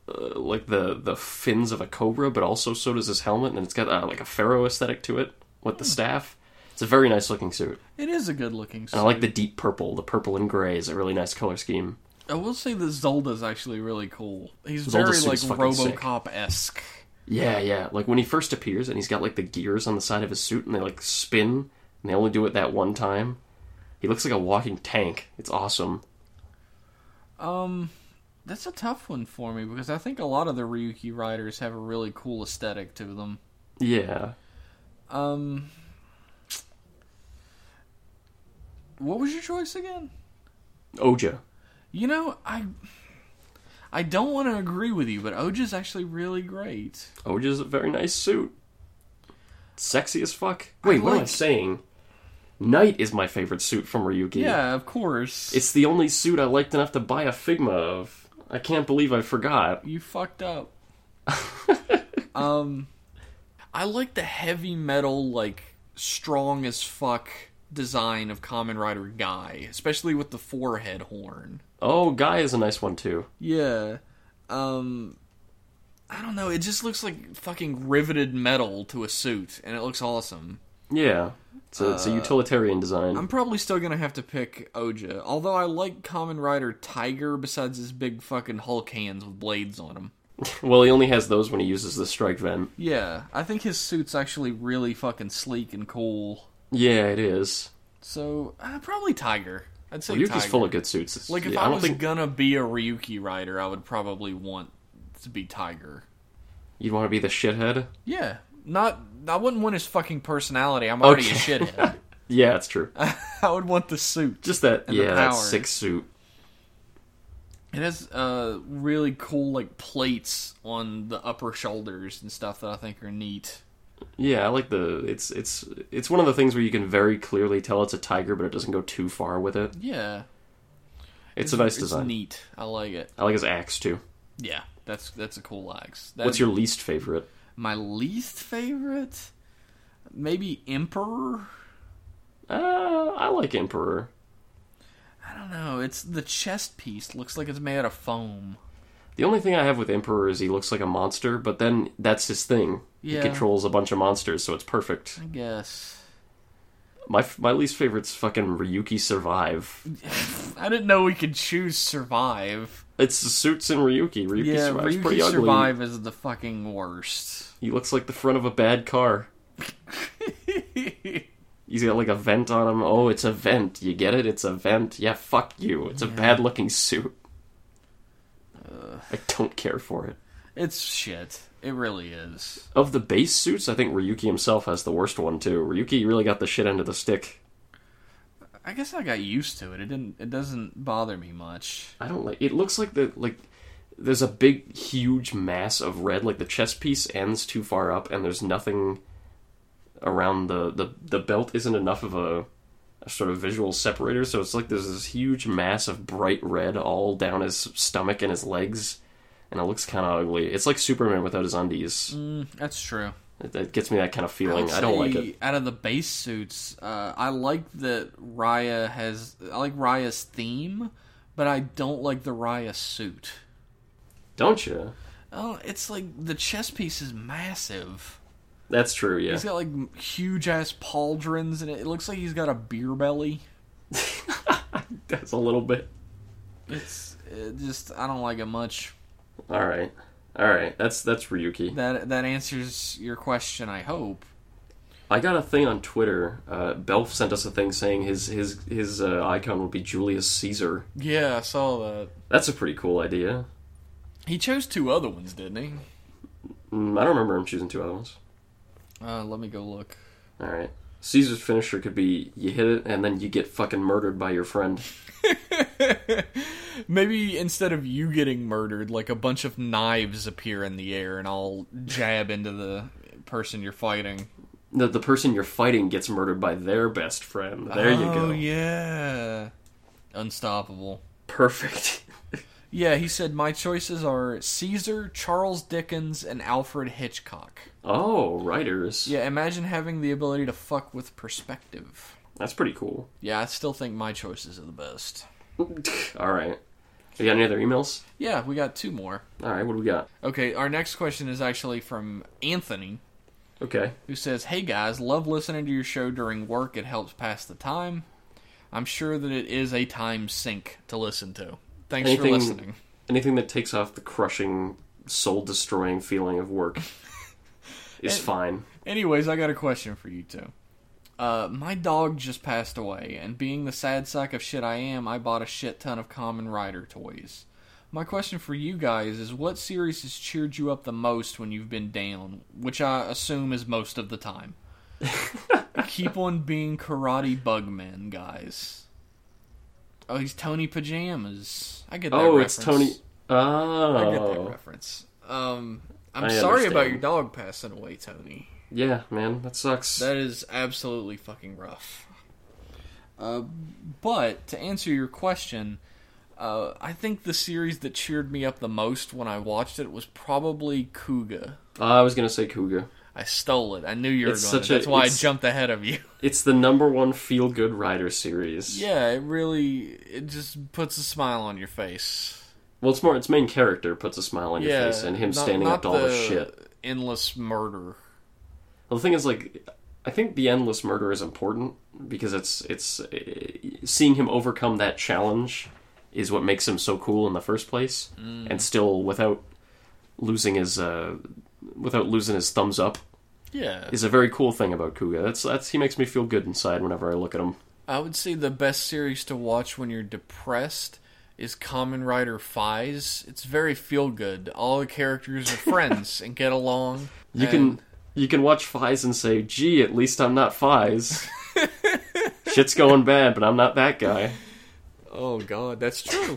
fins of a cobra, but also so does his helmet, and it's got like a pharaoh aesthetic to it with the staff. It's a very nice looking suit. It is a good looking suit. And I like the deep purple. The purple and gray is a really nice color scheme. I will say that Zolda's actually really cool. He's Zolda's very, like, fucking RoboCop-esque. Yeah. Like, when he first appears, and he's got, like, the gears on the side of his suit, and they, like, spin, and they only do it that one time. He looks like a walking tank. It's awesome. That's a tough one for me, because I think a lot of the Ryuki riders have a really cool aesthetic to them. Yeah. What was your choice again? Oja. You know, I don't want to agree with you, but Oja's actually really great. Oja's a very nice suit. Sexy as fuck. Wait, what am I saying? Knight is my favorite suit from Ryuki. Yeah, of course. It's the only suit I liked enough to buy a Figma of. I can't believe I forgot. You fucked up. I like the heavy metal, like, strong as fuck design of Kamen Rider Guy, especially with the forehead horn. Oh, Guy is a nice one too. Yeah. I don't know, it just looks like fucking riveted metal to a suit, and it looks awesome. Yeah. It's a utilitarian design. I'm probably still gonna have to pick Oja, although I like Kamen Rider Tiger besides his big fucking Hulk hands with blades on him. Well, he only has those when he uses the strike vent. Yeah, I think his suit's actually really fucking sleek and cool. Yeah, it is. So, probably Tiger. I'd say Ryuki's Tiger. full of good suits. Like, if I was gonna be a Ryuki rider, I would probably want to be Tiger. You'd want to be the shithead? Yeah. I wouldn't want his fucking personality. I'm already a shithead. Yeah, it's true. I would want the suit. Just that, that sick suit. It has really cool, like, plates on the upper shoulders and stuff that I think are neat. Yeah, I like it's one of the things where you can very clearly tell it's a tiger, but it doesn't go too far with it. Yeah. It's a nice design. It's neat. I like it. I like his axe, too. Yeah, that's a cool axe. What's your least favorite? My least favorite? Maybe Emperor? I like Emperor. I don't know. It's the chest piece. Looks like it's made out of foam. The only thing I have with Emperor is he looks like a monster, but then that's his thing. Yeah. He controls a bunch of monsters, so it's perfect. I guess. My least favorite's fucking Ryuki Survive. I didn't know we could choose Survive. It's the suits in Ryuki. Ryuki Survive's Ryuki pretty ugly. Survive is the fucking worst. He looks like the front of a bad car. He's got like a vent on him. Oh, it's a vent. You get it? It's a vent. Yeah, fuck you. It's a bad looking suit. I don't care for it. It's shit. It really is. Of the base suits, I think Ryuki himself has the worst one too. Ryuki really got the shit end of the stick. I guess I got used to it. It doesn't bother me much. I don't like it. Looks like there's a big huge mass of red, like the chest piece ends too far up and there's nothing around the belt isn't enough of a sort of visual separator, so it's like there's this huge mass of bright red all down his stomach and his legs, and it looks kind of ugly. It's like Superman without his undies. That's true. It gets me that kind of feeling. I don't like it. Out of the base suits, I like that Raya has... I like Raya's theme, but I don't like the Raya suit. Don't you? Oh, it's like the chest piece is massive. That's true, yeah. He's got like huge-ass pauldrons, and it looks like he's got a beer belly. That's a little bit. I don't like it much. Alright. That's Ryuki. That answers your question, I hope. I got a thing on Twitter. Belf sent us a thing saying his icon would be Julius Caesar. Yeah, I saw that. That's a pretty cool idea. He chose 2 other ones, didn't he? I don't remember him choosing 2 other ones. Let me go look. Alright. Caesar's finisher could be you hit it and then you get fucking murdered by your friend. Maybe instead of you getting murdered, like a bunch of knives appear in the air and I'll jab into the person you're fighting. The person you're fighting gets murdered by their best friend. There you go. Oh, yeah. Unstoppable. Perfect. Yeah, he said, my choices are Caesar, Charles Dickens, and Alfred Hitchcock. Oh, writers. Yeah, imagine having the ability to fuck with perspective. That's pretty cool. Yeah, I still think my choices are the best. Alright. You got any other emails? Yeah, we got 2 more. Alright, what do we got? Okay, our next question is actually from Anthony. Okay. Who says, hey guys, love listening to your show during work. It helps pass the time. I'm sure that it is a time sink to listen to. Thanks for listening. Anything that takes off the crushing, soul-destroying feeling of work is fine. Anyways, I got a question for you two. My dog just passed away, and being the sad sack of shit I am, I bought a shit ton of Kamen Rider toys. My question for you guys is, what series has cheered you up the most when you've been down? Which I assume is most of the time. Keep on being Karate Bugman, guys. Oh, he's Tony Pajamas. I get that reference. It's Tony... Oh. I get that reference. I'm sorry about your dog passing away, Tony. Yeah, man, that sucks. That is absolutely fucking rough. But, to answer your question, I think the series that cheered me up the most when I watched it was probably Kuga. I was going to say Kuga. I stole it. I knew you were going to. That's why I jumped ahead of you. It's the #1 feel-good rider series. Yeah, it just puts a smile on your face. Well, its main character puts a smile on your face, and him standing up to all the shit. Endless murder. Well, the thing is, like, I think the endless murder is important, because it's seeing him overcome that challenge is what makes him so cool in the first place, and still without losing his thumbs up. Yeah, is a very cool thing about Kuga. He makes me feel good inside whenever I look at him. I would say the best series to watch when you're depressed is Kamen Rider Faiz. It's very feel good. All the characters are friends and get along. You can watch Faiz and say, "Gee, at least I'm not Faiz. Shit's going bad, but I'm not that guy." Oh God, that's true.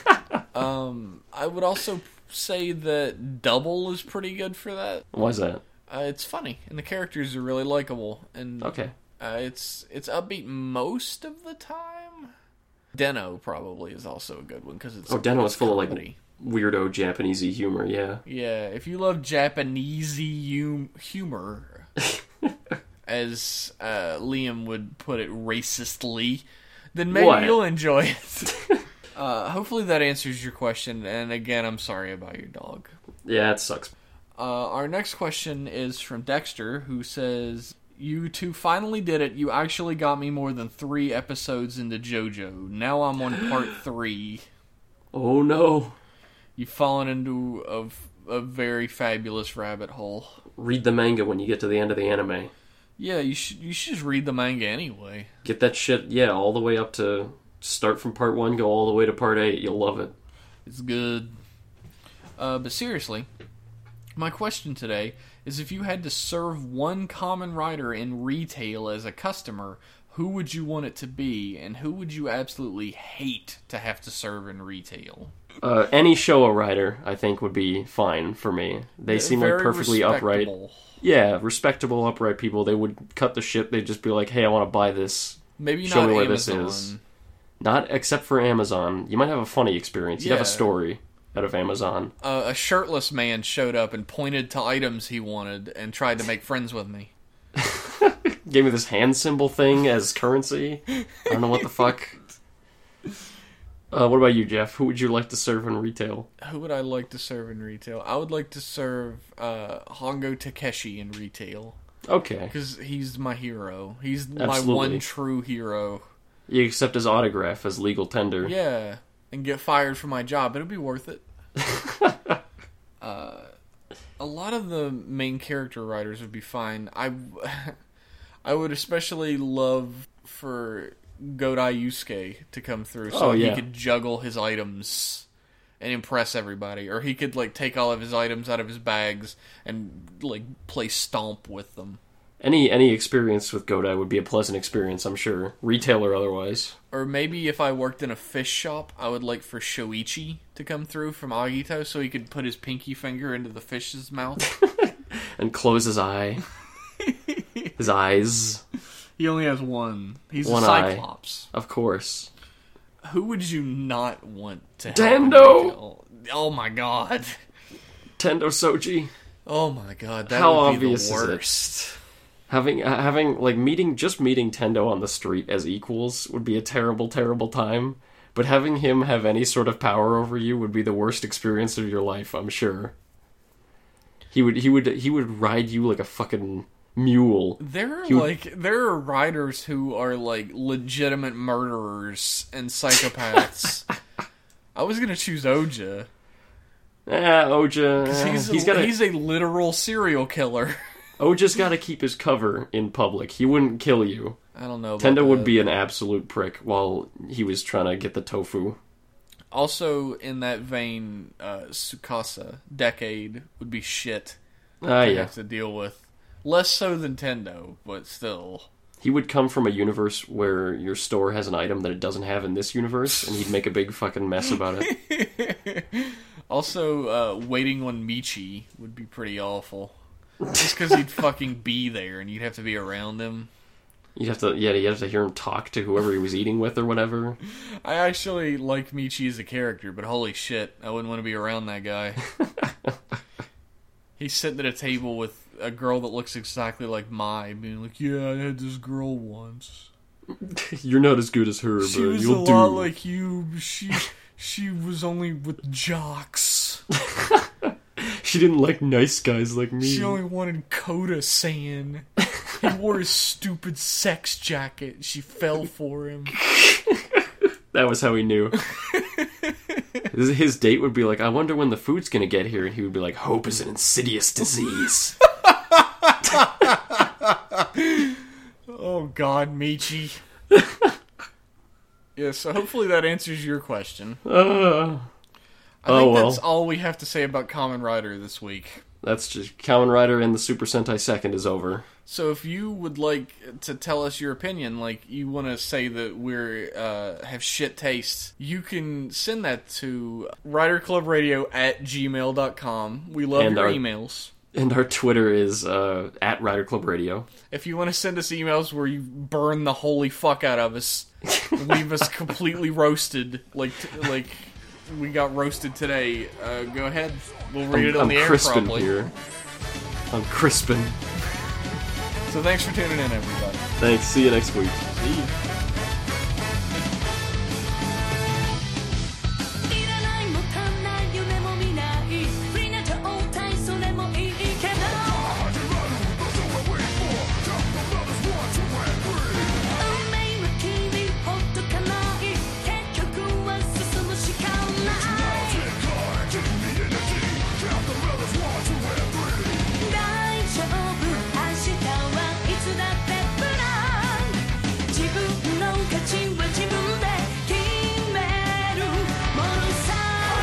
I would also say that Double is pretty good for that. Why is that? It's funny, and the characters are really likable, and okay. It's upbeat most of the time. Den-O probably is also a good one because it's Den-O is full of like weirdo Japanesey humor. Yeah, yeah. If you love Japanesey humor, as Liam would put it, racistly, then maybe you'll enjoy it. Hopefully that answers your question. And again, I'm sorry about your dog. Yeah, it sucks. Our next question is from Dexter, who says, you two finally did it. You actually got me more than 3 episodes into JoJo. Now I'm on part 3. Oh no. You've fallen into a very fabulous rabbit hole. Read the manga when you get to the end of the anime. Yeah, you should just read the manga anyway. Get that shit, all the way up to... Start from part 1, go all the way to part 8. You'll love it. It's good. But seriously, my question today is, if you had to serve one Kamen Rider in retail as a customer, who would you want it to be, and who would you absolutely hate to have to serve in retail? Any Showa rider, I think, would be fine for me. They seem like perfectly upright. Yeah, respectable, upright people. They would cut the shit. They'd just be like, hey, I want to buy this. Maybe Show not me where Amazon. this is. Not except for Amazon. You might have a funny experience. You'd have a Yeah. story out of Amazon. A shirtless man showed up and pointed to items he wanted and tried to make friends with me. Gave me this hand symbol thing as currency. I don't know what the fuck. What about you, Jeff? Who would you like to serve in retail? Who would I like to serve in retail? I would like to serve Hongo Takeshi in retail. Okay. Because he's my hero. He's my Absolutely. one true hero. You accept his autograph as legal tender. Yeah. And get fired from my job. It'll be worth it. A lot of the main character writers would be fine. I would especially love for Godai Yusuke to come through so he could juggle his items and impress everybody. Or he could like take all of his items out of his bags and like play Stomp with them. Any experience with Godai would be a pleasant experience, I'm sure. Retail or otherwise. Or maybe if I worked in a fish shop, I would like for Shoichi to come through from Agito so he could put his pinky finger into the fish's mouth. And close his eye. His eyes. He only has one. He's One a eye. Cyclops. Of course. Who would you not want to have Tendo! in retail? Oh my god. Tendo Soji. Oh my god, that How would obvious be is the it? worst. Having like meeting Tendo on the street as equals would be a terrible, terrible time. But having him have any sort of power over you would be the worst experience of your life, I'm sure. He would ride you like a fucking mule. There are writers who are like legitimate murderers and psychopaths. I was gonna choose Oja. Oja. 'Cause he's a literal serial killer. Oja's got to keep his cover in public. He wouldn't kill you. I don't know. Tendo would be an absolute prick while he was trying to get the tofu. Also, in that vein, Tsukasa Decade would be shit to Yeah. have to deal with. Less so than Tendo, but still. He would come from a universe where your store has an item that it doesn't have in this universe, and he'd make a big fucking mess about it. Also, waiting on Michi would be pretty awful. Just because he'd fucking be there and you'd have to be around him. You'd have to hear him talk to whoever he was eating with or whatever. I actually like Michi as a character, but holy shit, I wouldn't want to be around that guy. He's sitting at a table with a girl that looks exactly like Mai, being like, yeah, I had this girl once. You're not as good as her, She but was you'll a do. lot like you. She was only with jocks. She didn't like nice guys like me. She only wanted Koda-san. He wore his stupid sex jacket. She fell for him. That was how he knew. His date would be like, I wonder when the food's gonna get here, and he would be like, hope is an insidious disease. Oh god, Michi. Yeah, so hopefully that answers your question. I think that's all we have to say about Kamen Rider this week. That's just Kamen Rider and the Super Sentai Second is over. So if you would like to tell us your opinion, like you want to say that we're have shit taste, you can send that to riderclubradio@gmail.com. We love And your our- emails. And our Twitter is at Rider Club Radio. If you want to send us emails where you burn the holy fuck out of us, leave us completely roasted, like we got roasted today, go ahead. We'll read it on the air Crispin probably. here. I'm Crispin. So thanks for tuning in, everybody. Thanks. See you next week. See you. いらないも足んない夢も見ない不利な状態それもいいけど運命は君ほっとかない結局は進むしかない大丈夫明日はいつだってプラン自分の価値は自分で決めるものさ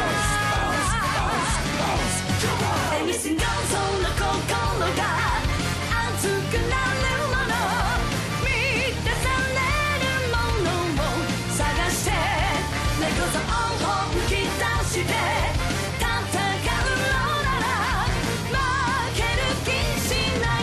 Anything goes その心が熱くなるもの満たされるものを探して猫と本気出して戦うのなら負ける気しない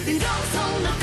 Anything goes on the